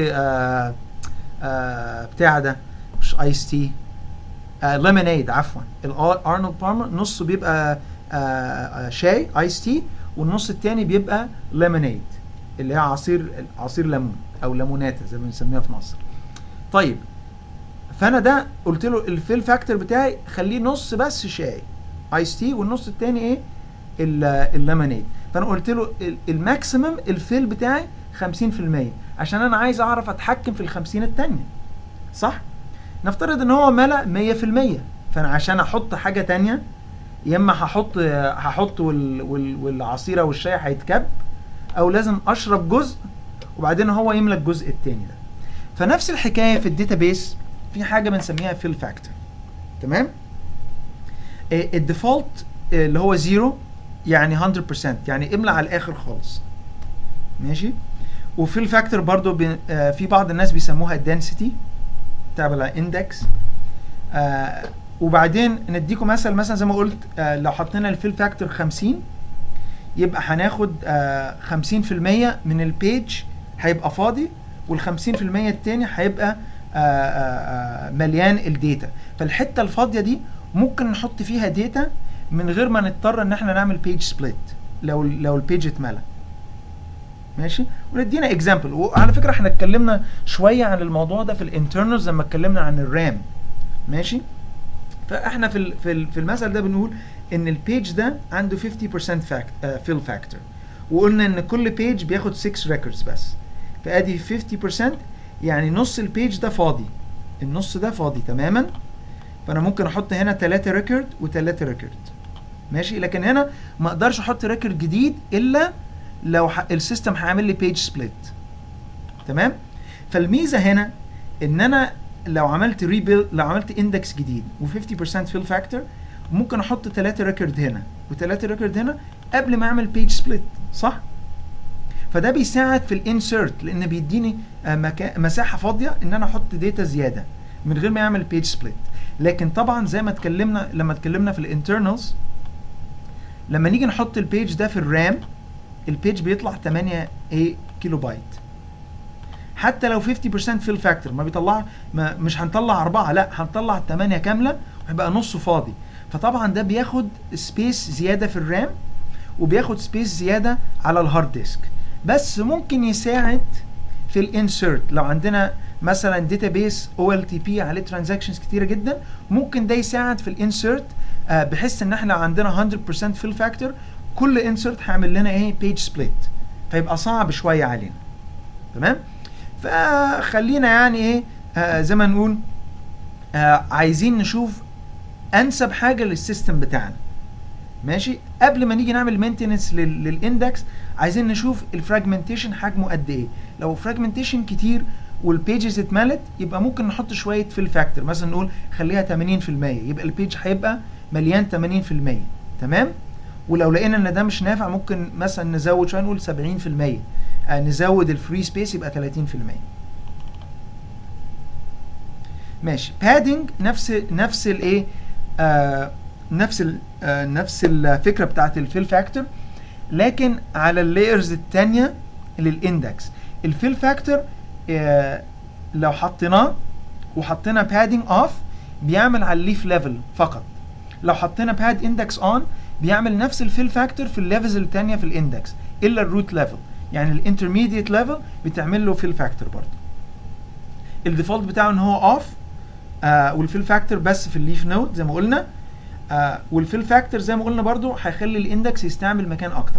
بتاع ده مش ايس تي، ليمونيد عفوا. الارنولد بالمر نصه بيبقى شاي ايس تي، والنص التاني بيبقى ليمونيد اللي هي عصير ليمون او ليموناتا زي ما بنسميها في مصر. طيب فانا ده قلت له الفيل فاكتور بتاعي خليه نص بس شاي ايس تي، والنص التاني ايه الليمونيد. فانا قلت له الماكسيمم الفيل بتاعي 50%، عشان انا عايز اعرف اتحكم في ال50 التانية، صح؟ نفترض ان هو ملا 100%، فانا عشان احط حاجة تانية يا اما هحط والعصير او الشاي هيتكب، او لازم اشرب جزء وبعدين هو يملى الجزء التاني ده. فنفس الحكاية في الداتابيس في حاجة بنسميها فيل فاكتور، تمام؟ الديفولت اللي هو 0 يعني 100%، يعني املى على الاخر خالص، ماشي؟ وفيل فاكتور برضو في بعض الناس بيسموها density تابع اندكس. وبعدين نديكم مثلا زي ما قلت، لو حطينا الفيل فاكتور 50 يبقى هناخد 50% من البيج هيبقى فاضي، وال50% التاني هيبقى مليان الداتا. فالحته الفاضيه دي ممكن نحط فيها داتا من غير ما نضطر ان احنا نعمل بيج سبليت لو البيج اتملى، ماشي؟ وندينا اكزامبل. وعلى فكره احنا اتكلمنا شويه عن الموضوع ده في الانترنالز لما اتكلمنا عن الرام، ماشي؟ فاحنا في المثل ده بنقول ان البيج ده عنده 50% فيل فاكتور، وقلنا ان كل بيج بياخد 6 ريكوردز بس، فادي 50% يعني نص البيج ده فاضي، النص ده فاضي تماما. فانا ممكن احط هنا 3 ريكورد و3 ريكورد، ماشي؟ لكن هنا ما اقدرش احط ريكورد جديد الا لو السيستم هيعمل لي بيج سبليت، تمام؟ فالميزه هنا ان انا لو عملت لو عملت اندكس جديد و50% فيل فاكتور، ممكن احط 3 ريكورد هنا و3 ريكورد هنا قبل ما اعمل بيج سبليت، صح؟ فده بيساعد في الانسيرت، لان بيديني مساحه فاضيه ان انا احط داتا زياده من غير ما يعمل بيج سبليت. لكن طبعا زي ما لما اتكلمنا في الانترنالز، لما نيجي نحط البيج ده في الرام، البيج بيطلع 8 كيلو بايت، حتى لو 50% فيل فاكتور ما بيطلع، مش هنطلع 4، لا هنطلع 8 كامله وهيبقى نصه فاضي. فطبعا ده بياخد سبيس زياده في الرام وبياخد سبيس زياده على الهارد ديسك، بس ممكن يساعد في الانسيرت. لو عندنا مثلا داتابيس OLTP عليه ترانزاكشنز كتيره جدا، ممكن ده يساعد في الانسيرت، بحيث ان احنا عندنا 100% فيل فاكتور، كل انسيرت هيعمل لنا ايه بيج سبليت، فيبقى صعب شويه علينا، تمام؟ فخلينا يعني ايه زي ما نقول عايزين نشوف انسب حاجه للسيستم بتاعنا، ماشي؟ قبل ما نيجي نعمل مينتيننس للاندكس، عايزين نشوف الفراجمنتيشن حجمه قد ايه. لو فراجمنتيشن كتير والبيجز اتملت، يبقى ممكن نحط شويه فيل فاكتور، مثلا نقول خليها 80%، يبقى البيج هيبقى مليان 80%، تمام؟ ولو لقينا ان ده مش نافع، ممكن مثلا نزود شويه نقول 70%، نزود الفري سبيس يبقى 30%، ماشي؟ بادنج نفس الايه نفس الفكره بتاعت الفيل فاكتور، لكن على اللايرز الثانيه للاندكس. الفيل فاكتور لو حطيناه وحطينا بادنج اوف بيعمل على الليف ليفل فقط. لو حطينا باد اندكس اون بيعمل نفس الفيل فاكتور في الليفلز الثانيه في الاندكس الا الروت ليفل، يعني الانترميديت ليفل بتعمل له فيل فاكتور برضه. الديفولت بتاعه ان هو اوف، والفيل فاكتور بس في الليف نود زي ما قلنا. والفيل فاكتور زي ما قلنا برضو هيخلي الاندكس يستعمل مكان اكتر.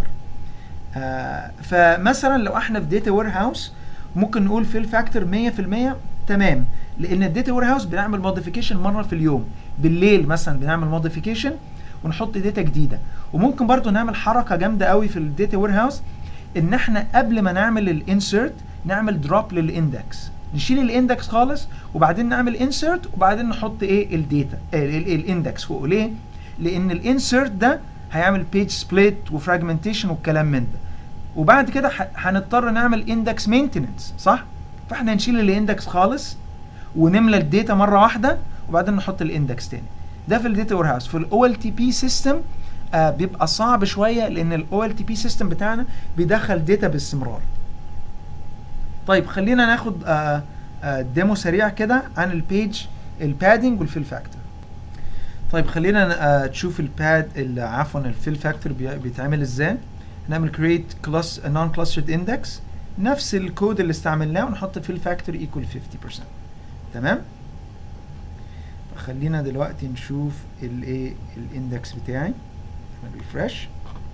فمثلا لو احنا في داتا وير هاوس، ممكن نقول فيل فاكتور 100%، تمام؟ لان الداتا وير هاوس بنعمل موديفيكيشن مره في اليوم، بالليل مثلا بنعمل موديفيكيشن ونحط داتا جديده. وممكن برضو نعمل حركه جامده قوي في الداتا وير هاوس، ان احنا قبل ما نعمل الانسيرت نعمل دروب للاندكس، نشيل الاندكس خالص وبعدين نعمل انسيرت وبعدين نحط ايه الداتا الاندكس فوق. ليه؟ لان الانسيرت ده هيعمل بيج سبليت وفراجمنتيشن والكلام من ده، وبعد كده هنضطر نعمل اندكس مينتيننس، صح؟ فاحنا نشيل الاندكس خالص ونملى الداتا مره واحده وبعدين نحط الاندكس تاني. ده في الداتا وير هاوس. في الاو ال تي بي سيستم بيبقى صعب شويه، لان الاو ال تي بي سيستم بتاعنا بيدخل داتا باستمرار. طيب خلينا ناخد ديمو سريع كده عن البيج البادنج والفيل فاكتور. طيب خلينا تشوف الباد عفوا الفيل فاكتور بيتعمل ازاي. هنعمل create class non clustered index، نفس الكود اللي استعملناه، ونحط fill factor equal 50%. تمام. خلينا دلوقتي نشوف الايه الاندكس بتاعي. نعمل ريفرش.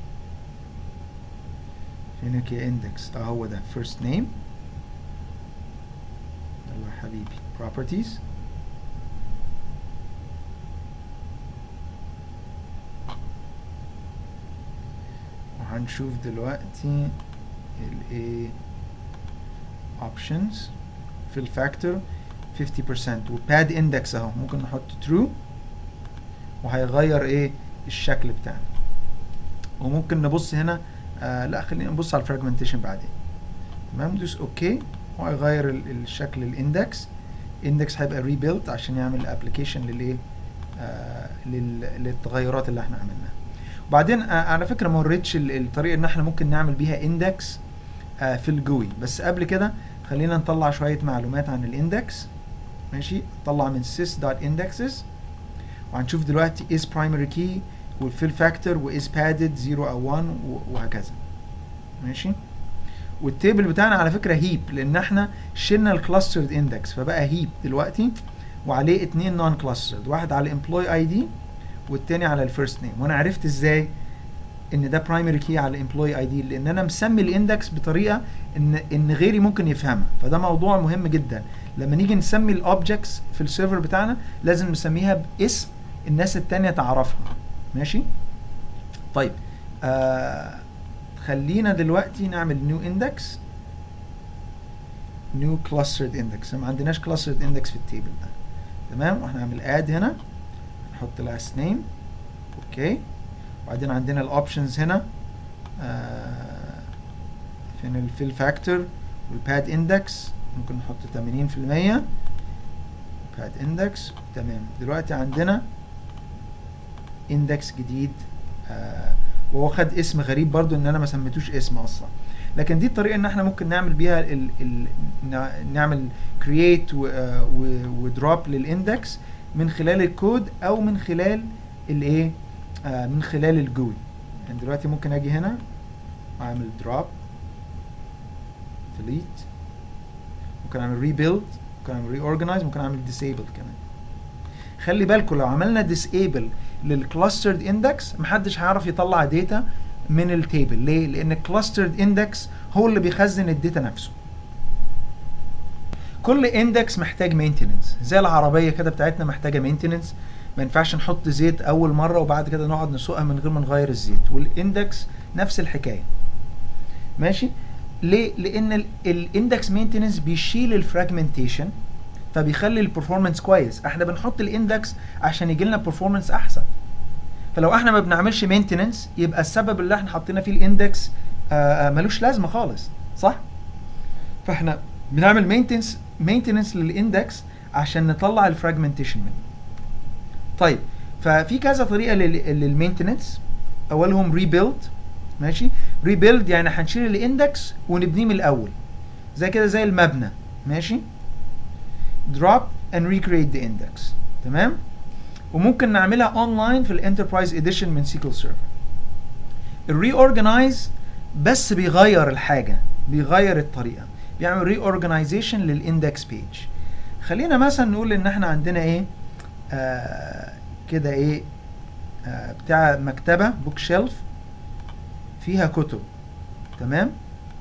فينك يا اندكس؟ هو ده first name. يلا يا حبيبي properties. وهنشوف دلوقتي الايه options fill factor 50% وباد اندكس اهو، ممكن نحط true وهيغير ايه الشكل بتاعنا. وممكن نبص هنا لا خلينا نبص على الفراجمنتيشن بعدين. تمام. ندوس اوكي وهيغير الشكل الاندكس. اندكس هيبقى ريبيلت عشان يعمل ابلكيشن للايه للتغيرات اللي احنا عملناها. وبعدين على فكره ما وريتش الطريقه ان احنا ممكن نعمل بيها اندكس في الجوي، بس قبل كده خلينا نطلع شويه معلومات عن الاندكس. ماشي. طلع من sys.indexes وهنشوف دلوقتي is primary key والfill factor وis padded 0 او 1 وهكذا. ماشي. والتيبل بتاعنا على فكره هيب، لان احنا شلنا الكلاسترد اندكس فبقى هيب دلوقتي، وعليه 2 نون كلاسترد، واحد على الامبلوي اي دي والتاني على الفيرست نيم. وانا عرفت ازاي ان ده برايمري كي على الامبلوي اي دي؟ لان انا مسمي الاندكس بطريقه ان غيري ممكن يفهمها. فده موضوع مهم جدا. لما نيجي نسمي الاوبجكتس في السيرفر بتاعنا لازم نسميها باسم الناس التانية تعرفها. ماشي. طيب خلينا دلوقتي نعمل نيو اندكس، نيو كلاسترد اندكس. ما عندناش كلاسترد اندكس في التيبل ده. تمام. واحنا هنعمل اد هنا، نحط لاست نيم. اوكي. وبعدين عندنا الاوبشنز هنا فين الفيل فاكتور والباد اندكس، ممكن نحط 80% باد اندكس. تمام. دلوقتي عندنا اندكس جديد وهو خد اسم غريب برضو ان انا ما سميتوش اسم اصلا، لكن دي الطريقه ان احنا ممكن نعمل بيها نعمل create ودروب للاندكس من خلال الكود او من خلال الايه من خلال الجوي. يعني دلوقتي ممكن اجي هنا اعمل drop delete، ممكن اعمل rebuild، ممكن اعمل reorganize، ممكن اعمل disable كمان. خلي بالكم لو عملنا disable للclustered index محدش هيعرف يطلع داتا من التيبل. ليه؟ لان الclustered index هو اللي بيخزن الداتا نفسه. كل اندكس محتاج مينتيننس، زي العربيه كده بتاعتنا محتاجه مينتيننس. ما ينفعش نحط زيت اول مره وبعد كده نقعد نسوقها من غير ما نغير الزيت، والاندكس نفس الحكايه. ماشي. ليه؟ لان الاندكس مينتيننس بيشيل الفراجمنتيشن فبيخلي البرفورمانس كويس. احنا بنحط الاندكس عشان يجي لنا برفورمانس احسن. فلو احنا ما بنعملش مينتيننس يبقى السبب اللي احنا حطينا فيه الاندكس ملوش لازمه خالص، صح؟ فاحنا بنعمل مينتيننس للاندكس عشان نطلع الفراجمنتيشن منه. طيب ففي كذا طريقه للمينتيننس. اولهم ريبيلد. ماشي. ريبيلد يعني هنشيل الاندكس ونبنيه من الاول زي كده زي المبنى. ماشي. drop and recreate the index. تمام. وممكن نعملها اونلاين في الانتربرايز اديشن من سيكول سيرفر. الريورجنايز بس بيغير الحاجه، بيغير الطريقه، بيعمل ريورجنايزيشن للاندكس بيج. خلينا مثلا نقول ان احنا عندنا ايه كده ايه بتاع مكتبه بوك شيلف فيها كتب. تمام.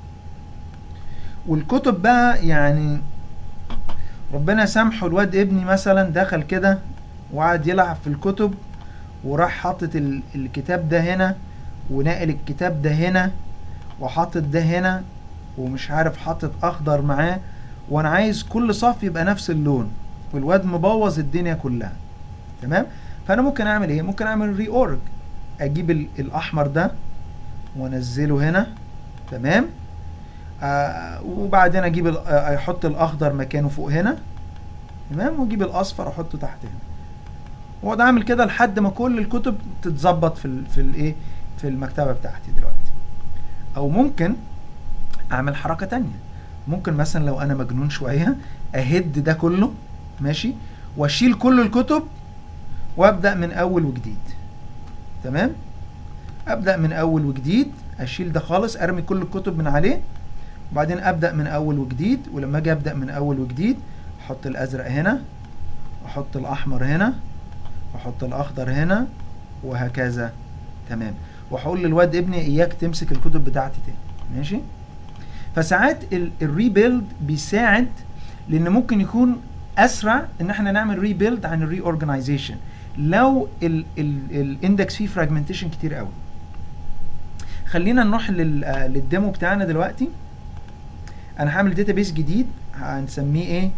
والكتب بقى يعني ربنا سامحه الواد ابني مثلا دخل كده وقعد يلعب في الكتب وراح حاطط الكتاب ده هنا ونقل الكتاب ده هنا وحاطط ده هنا ومش عارف حاطط اخضر معاه، وانا عايز كل صف يبقى نفس اللون والواد مبوظ الدنيا كلها. تمام. فانا ممكن اعمل ايه؟ ممكن اعمل ري اورج، اجيب الاحمر ده وانزله هنا. تمام. وبعدين اجيب احط الاخضر مكانه فوق هنا. تمام. واجيب الاصفر احطه تحت هنا، واقعد اعمل كده لحد ما كل الكتب تتظبط في الايه في المكتبه بتاعتي دلوقتي. او ممكن اعمل حركه تانية. ممكن مثلا لو انا مجنون شويه اهد ده كله. ماشي. واشيل كل الكتب وابدا من اول وجديد. تمام، ابدا من اول وجديد، اشيل ده خالص، ارمي كل الكتب من عليه، وبعدين ابدا من اول وجديد. ولما اجي ابدا من اول وجديد احط الازرق هنا، احط الاحمر هنا، واحط الاخضر هنا، وهكذا. تمام، وهقول للواد ابني اياك تمسك الكتب بتاعتي تاني. ماشي. فساعات الريبيلد بيساعد، لان ممكن يكون اسرع ان احنا نعمل ريبيلد عن الري اورجنايزيشن لو الاندكس فيه فراجمنتيشن كتير قوي. خلينا نروح للديمو بتاعنا دلوقتي. انا هعمل داتابيس جديد هنسميه ايه؟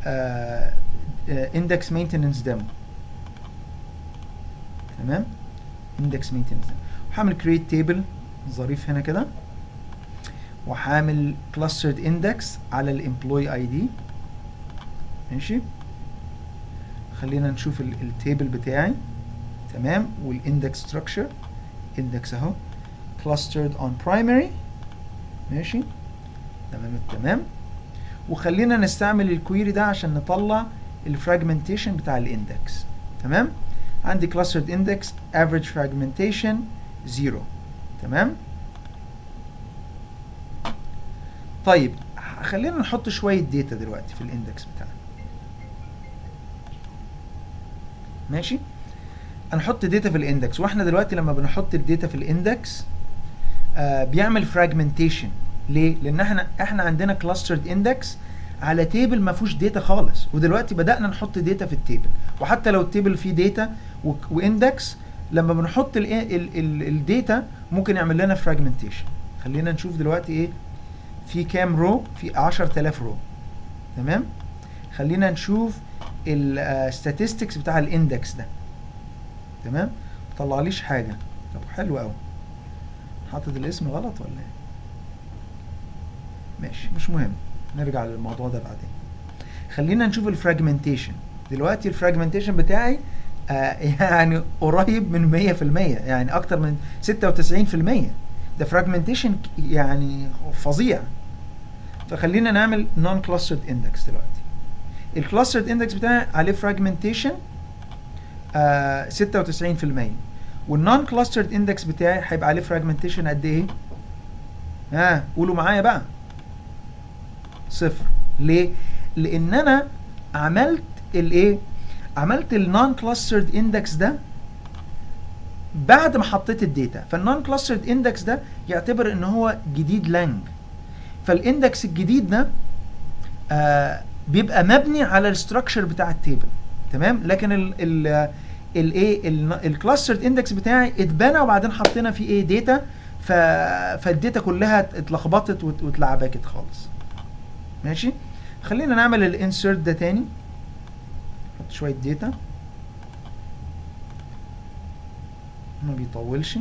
اندكس مينتننس ديمو. تمام، اندكس مينتننس ديمو. هعمل كريت تيبل ظريف هنا كده، وهعمل كلاسترد اندكس على الامبلوي اي دي. ماشي، خلينا نشوف التيبل بتاعي. تمام، والاندكس ستراكشر اندكس اهو clustered on primary. ماشي، تمام. وخلينا نستعمل الكويري ده عشان نطلع الفراجمنتيشن بتاع الاندكس. تمام، عندي clustered index average fragmentation 0. تمام. طيب خلينا نحط شويه داتا دلوقتي في الاندكس بتاعنا. ماشي، هنحط داتا في الاندكس. واحنا دلوقتي لما بنحط الداتا في الاندكس بيعمل فراجمنتيشن. ليه؟ لان احنا عندنا كلاسترد اندكس على تيبل ما فيهوش داتا خالص، ودلوقتي بدانا نحط داتا في التيبل. وحتى لو التيبل فيه داتا واندكس، لما بنحط الداتا ممكن يعمل لنا فراجمنتيشن. خلينا نشوف دلوقتي ايه في كام رو. في 10000 رو. تمام، خلينا نشوف الستاتستكس بتاع الاندكس ده. تمام، مطلعليش حاجه. طب حلو قوي، حاطط الاسم غلط ولا ايه؟ ماشي، مش مهم، نرجع للموضوع ده بعدين. خلينا نشوف الفراجمنتيشن. دلوقتي الفراجمنتيشن بتاعي يعني قريب من 100%، يعني اكتر من 96%. ده فراجمنتيشن يعني فظيع. فخلينا نعمل نون كلاسترد اندكس دلوقتي. الكلاسترد اندكس بتاعي عليه فراجمنتيشن 96%، والنون كلاسترد اندكس بتاعي هيبقى عليه فراجمنتيشن قد ايه؟ قولوا معايا بقى. 0. ليه؟ لان انا عملت الايه؟ عملت النون كلاسترد اندكس ده بعد ما حطيت الداتا. فالنون كلاسترد اندكس ده يعتبر ان هو جديد لانج. فالاندكس الجديد ده بيبقى مبني على الستراكشر بتاع التيبل. تمام، لكن الكلاسترد اندكس بتاعي اتبنى وبعدين حطينا فيه ايه؟ داتا. فالداتا كلها اتلخبطت واتلعبكت خالص. ماشي، خلينا نعمل الانسرت ده تاني. نحط شويه داتا ما بيطولش.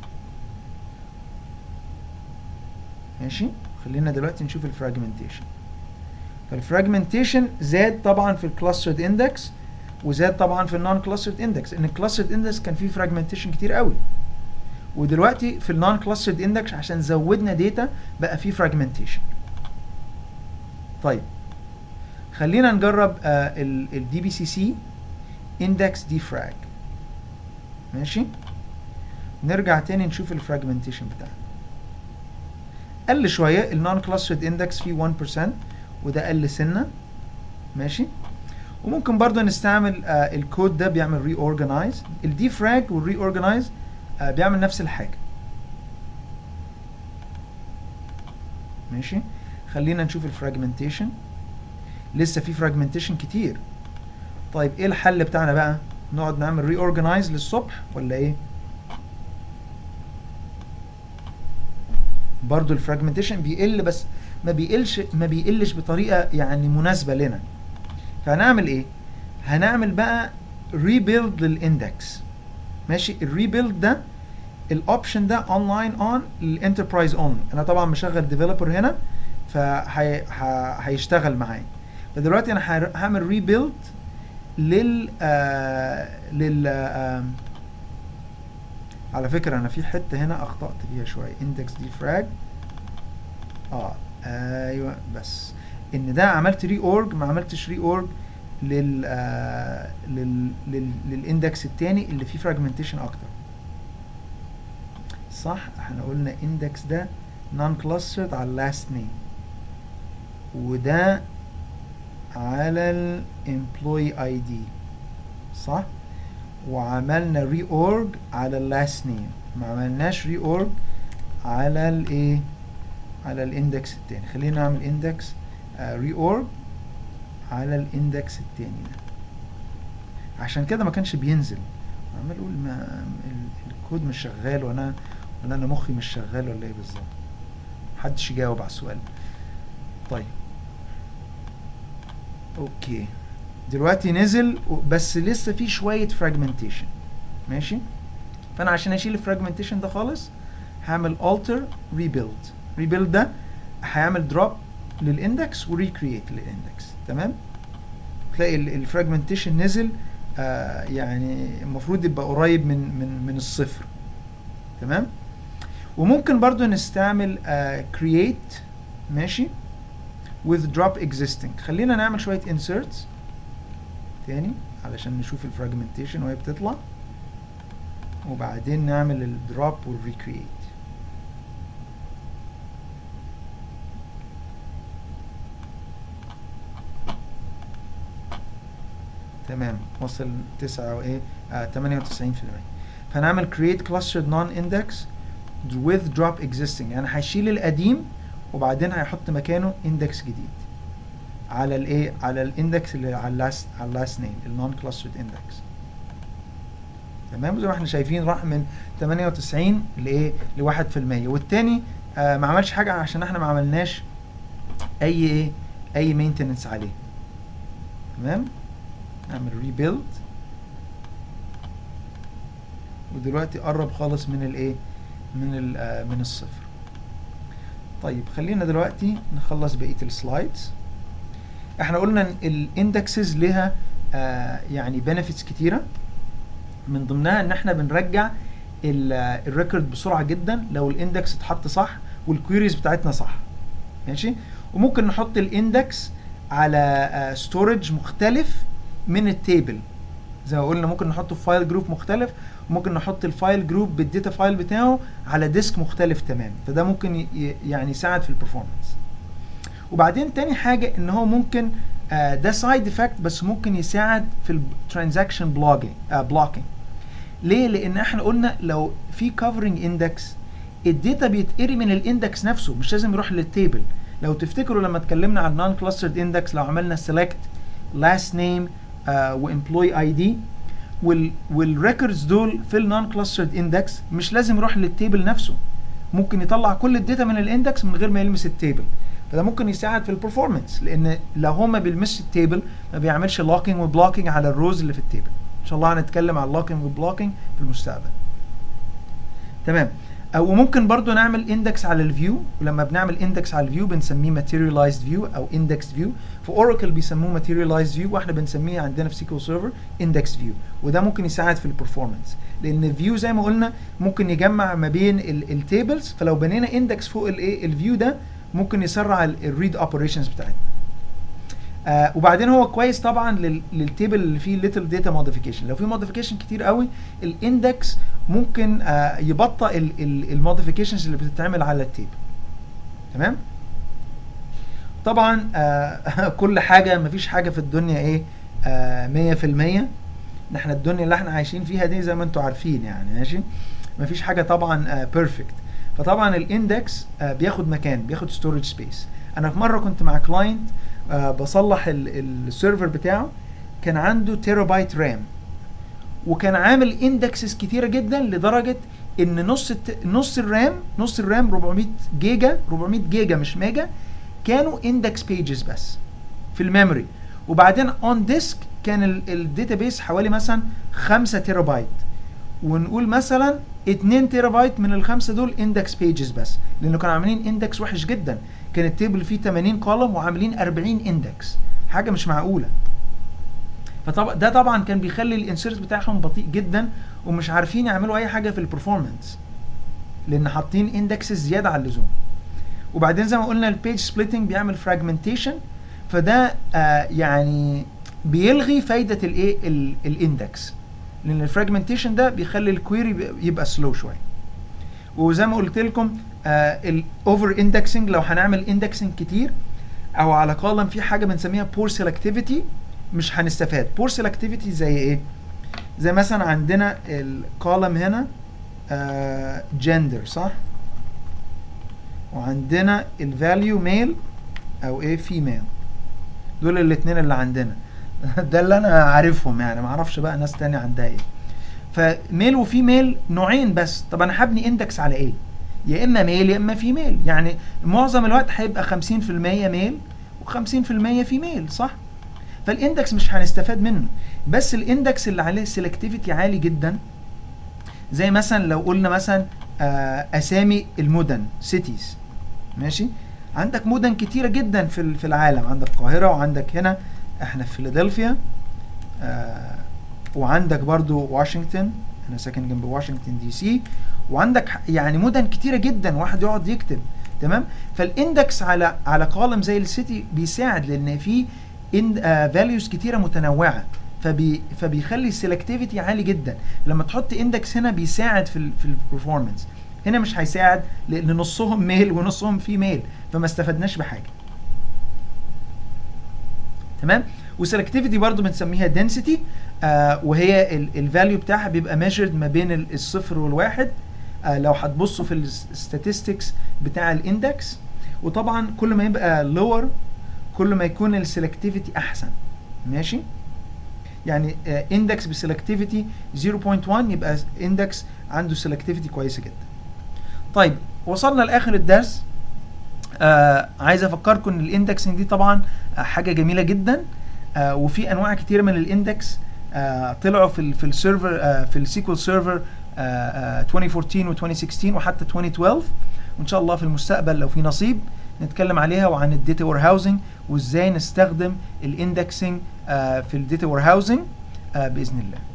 ماشي، خلينا دلوقتي نشوف الفراجمنتيشن. فالفراجمنتيشن زاد طبعا في الكلاسترد اندكس، وزاد طبعا في النون كلاسترد اندكس. ان الكلاسترد اندكس كان فيه فراجمنتيشن كتير قوي، ودلوقتي في النون كلاسترد اندكس عشان زودنا داتا بقى فيه فراجمنتيشن. طيب خلينا نجرب الدي بي سي سي اندكس دي فراج. ماشي، نرجع تاني نشوف الفراجمنتيشن بتاعنا. قل شويه. النون كلاسترد اندكس فيه 1%، وده قل سنه. ماشي، وممكن برضه نستعمل الكود ده بيعمل ري اورجنايز. الدي فراج والري اورجنايز بيعمل نفس الحاجه. ماشي، خلينا نشوف الفراجمنتيشن. لسه في فراجمنتيشن كتير. طيب ايه الحل بتاعنا بقى؟ نقعد نعمل ري اورجنايز للصبح ولا ايه؟ برضو الفراجمنتيشن بيقل، بس ما بيقلش بطريقه يعني مناسبه لنا. فهنعمل ايه؟ هنعمل بقى ريبيلد للاندكس. ماشي، الريبيلد ده الاوبشن ده اونلاين اون، الانتربرايز اون. انا طبعا مشغل ديفلوبر هنا فهيشتغل معايا. فدلوقتي انا هعمل ريبيلد لل على فكره انا في حته هنا اخطات فيها شويه. اندكس دي فراج ايوه، بس ان ده عملت ري اورج، ما عملتش ري اورج للاندكس التاني اللي فيه فراجمنتيشن اكتر. صح، احنا قلنا اندكس ده نون كلاسترد على اللاست نيم، وده على الامبلوي اي دي، صح، وعملنا ري اورج على اللاست نيم، ما عملناش ري اورج على الايه، على الاندكس التاني. خلينا نعمل اندكس ري اورج على الاندكس التاني ده، عشان كده ما كانش بينزل. عمال اقول ما الكود مش شغال، وانا مخي مش شغال ولا ايه بالظبط؟ محدش يجاوب على السؤال. طيب اوكي، دلوقتي نزل بس لسه في شويه فراجمنتيشن، ماشي. فانا عشان اشيل الفراجمنتيشن ده خالص هعمل alter rebuild ده هيعمل دروب للاندكس وريكرييت للاندكس. تمام، تلاقي الفراجمنتيشن نزل يعني المفروض يبقى قريب من الصفر. تمام، وممكن برضو نستعمل create، ماشي، with drop existing. خلينا نعمل شويه inserts تاني علشان نشوف الفراجمنتيشن وهي بتطلع، وبعدين نعمل الدروب والريكرييت. تمام، وصل 9 وايه 98%. فنعمل create clustered non-index with drop existing، يعني هيشيل القديم وبعدين هيحط مكانه اندكس جديد على الايه، على الاندكس اللي على اللاست نيم، النون كلاسترد اندكس. تمام، زي ما احنا شايفين راح من 98 لايه، ل 1%، والتاني ما عملش حاجه عشان احنا ما عملناش اي مينتننس عليه. تمام، نعمل ريبيلد، ودلوقتي قرب خالص من الايه، من الصفر. طيب خلينا دلوقتي نخلص بقيه السلايدز. احنا قلنا ان الاندكسز لها يعني بنفيتس كتيره، من ضمنها ان احنا بنرجع الريكورد بسرعه جدا لو الاندكس اتحط صح والكويريز بتاعتنا صح، ماشي. وممكن نحط الاندكس على ستورج مختلف من التيبل، زي ما قلنا ممكن نحطه في فايل جروب مختلف، وممكن نحط الفايل جروب بالداتا فايل بتاعه على ديسك مختلف تمام، فده ممكن يعني يساعد في البرفورمانس. وبعدين تاني حاجه ان هو ممكن ده سايد افكت، بس ممكن يساعد في الترانزاكشن بلوكينج. ليه؟ لان احنا قلنا لو في كفرنج اندكس الداتا بيتقري من الاندكس نفسه، مش لازم يروح للتيبل. لو تفتكروا لما اتكلمنا عن نون كلاسترد اندكس، لو عملنا سيلكت لاست نيم وامبلوي اي دي، والريكوردز دول في النون كلاسترد اندكس مش لازم يروح للتيبل نفسه، ممكن يطلع كل الداتا من الاندكس من غير ما يلمس التيبل. فده ممكن يساعد في البرفورمانس، لان لو هو ما بيلمسش التيبل ما بيعملش لوكينج وبلوكينج على الروز اللي في التيبل. ان شاء الله هنتكلم على اللوكينج والبلوكينج في المستقبل. تمام، وممكن برضو نعمل اندكس على الفيو، ولما بنعمل اندكس على الفيو بنسميه ماتيريالايزد فيو او اندكس فيو. في اوراكل بيسموه ماتيريالايزد فيو، واحنا بنسميه عندنا في سيكوال سيرفر اندكس فيو، وده ممكن يساعد في البرفورمانس، لان الفيو زي ما قلنا ممكن يجمع ما بين التيبلز، فلو بنينا اندكس فوق الايه الفيو ده ممكن يسرع الريد اوبريشنز بتاعتنا. وبعدين هو كويس طبعا للتيبل اللي فيه ليتل داتا موديفيكيشن. لو في موديفيكيشن كتير قوي الاندكس ممكن يبطئ الموديفيكيشنز اللي بتتعمل على التيبل. تمام، طبعا كل حاجه، مفيش حاجه في الدنيا ايه 100%. احنا الدنيا اللي احنا عايشين فيها دي زي ما انتم عارفين يعني، ماشي، مفيش حاجه طبعا بيرفكت. فطبعا الاندكس بياخد مكان، بياخد ستورج سبيس. انا في مره كنت مع كلاينت بصلح السيرفر بتاعه، كان عنده تيرابايت رام، وكان عامل اندكسز كتيره جدا لدرجه ان نص الرام 400 جيجا مش ميجا كانوا اندكس بيجز بس في الميموري. وبعدين اون ديسك كان الداتابيس حوالي مثلا 5 تيرابايت، ونقول مثلا 2 تيرابايت من الخمسه دول اندكس بيجز بس، لانه كانوا عاملين اندكس وحش جدا. كان التيبل فيه 80 كولوم وعاملين 40 اندكس، حاجه مش معقوله. فطبعا ده طبعا كان بيخلي الانسيرت بتاعهم بطيء جدا، ومش عارفين يعملوا اي حاجه في البرفورمانس لان حاطين اندكسز زياده عن اللزوم. وبعدين زي ما قلنا البيج سبليتنج بيعمل فراجمنتيشن، فده يعني بيلغي فايده الايه الاندكس، لان الفراجمنتيشن ده بيخلي الكويري يبقى سلو شويه. وزي ما قلت لكم الاوفر اندكسنج، لو هنعمل اندكسنج كتير او على كولم في حاجه بنسميها بور سيلكتيفيتي مش هنستفاد. بور سيلكتيفيتي زي ايه؟ زي مثلا عندنا الكولم هنا جندر صح، وعندنا الفاليو ميل او ايه فيميل، دول الاثنين اللي عندنا ده اللي انا عارفهم يعني، ما اعرفش بقى ناس تانية عندها ايه. فميل وفيميل نوعين بس، طب انا هبني اندكس على ايه؟ يا اما ميل يا اما فيميل، يعني معظم الوقت هيبقى 50% ميل و50% فيميل صح؟ فالاندكس مش هنستفاد منه، بس الاندكس اللي عليه سيلكتيفيتي عالي جدا، زي مثلا لو قلنا مثلا اسامي المدن سيتيز ماشي، عندك مدن كتيره جدا في العالم، عندك القاهره وعندك هنا احنا في فيلادلفيا، وعندك برضو واشنطن، انا ساكن جنب واشنطن دي سي، وعندك يعني مدن كتيره جدا واحد يقعد يكتب تمام. فالاندكس على كولم زي السيتي بيساعد، لان في فاليوز كتيره متنوعه، فبيخلي السلكتيفيتي عالي جدا. لما تحط اندكس هنا بيساعد في البرفورمانس، هنا مش هيساعد لان نصهم ميل ونصهم فيميل، فما استفدناش بحاجه تمام. والسلكتيفيتي برضو بنسميها density، وهي الفاليو بتاعها بيبقى measured ما بين الصفر والواحد، لو هتبصوا في الستاتستكس بتاع الاندكس. وطبعا كل ما يبقى lower كل ما يكون السلكتيفيتي احسن ماشي. يعني اندكس بسلكتيفيتي 0.1 يبقى اندكس عنده سلكتيفيتي كويسه جدا. طيب وصلنا لاخر الدرس. عايز افكركم ان الاندكسنج دي طبعا حاجه جميله جدا، وفي انواع كتير من الاندكس طلعوا في السيرفر، في السيكوال سيرفر 2014 و2016 وحتى 2012، وان شاء الله في المستقبل لو في نصيب نتكلم عليها وعن الداتا وير هاوسنج وازاي نستخدم الاندكسنج في الداتا وير هاوسنج باذن الله.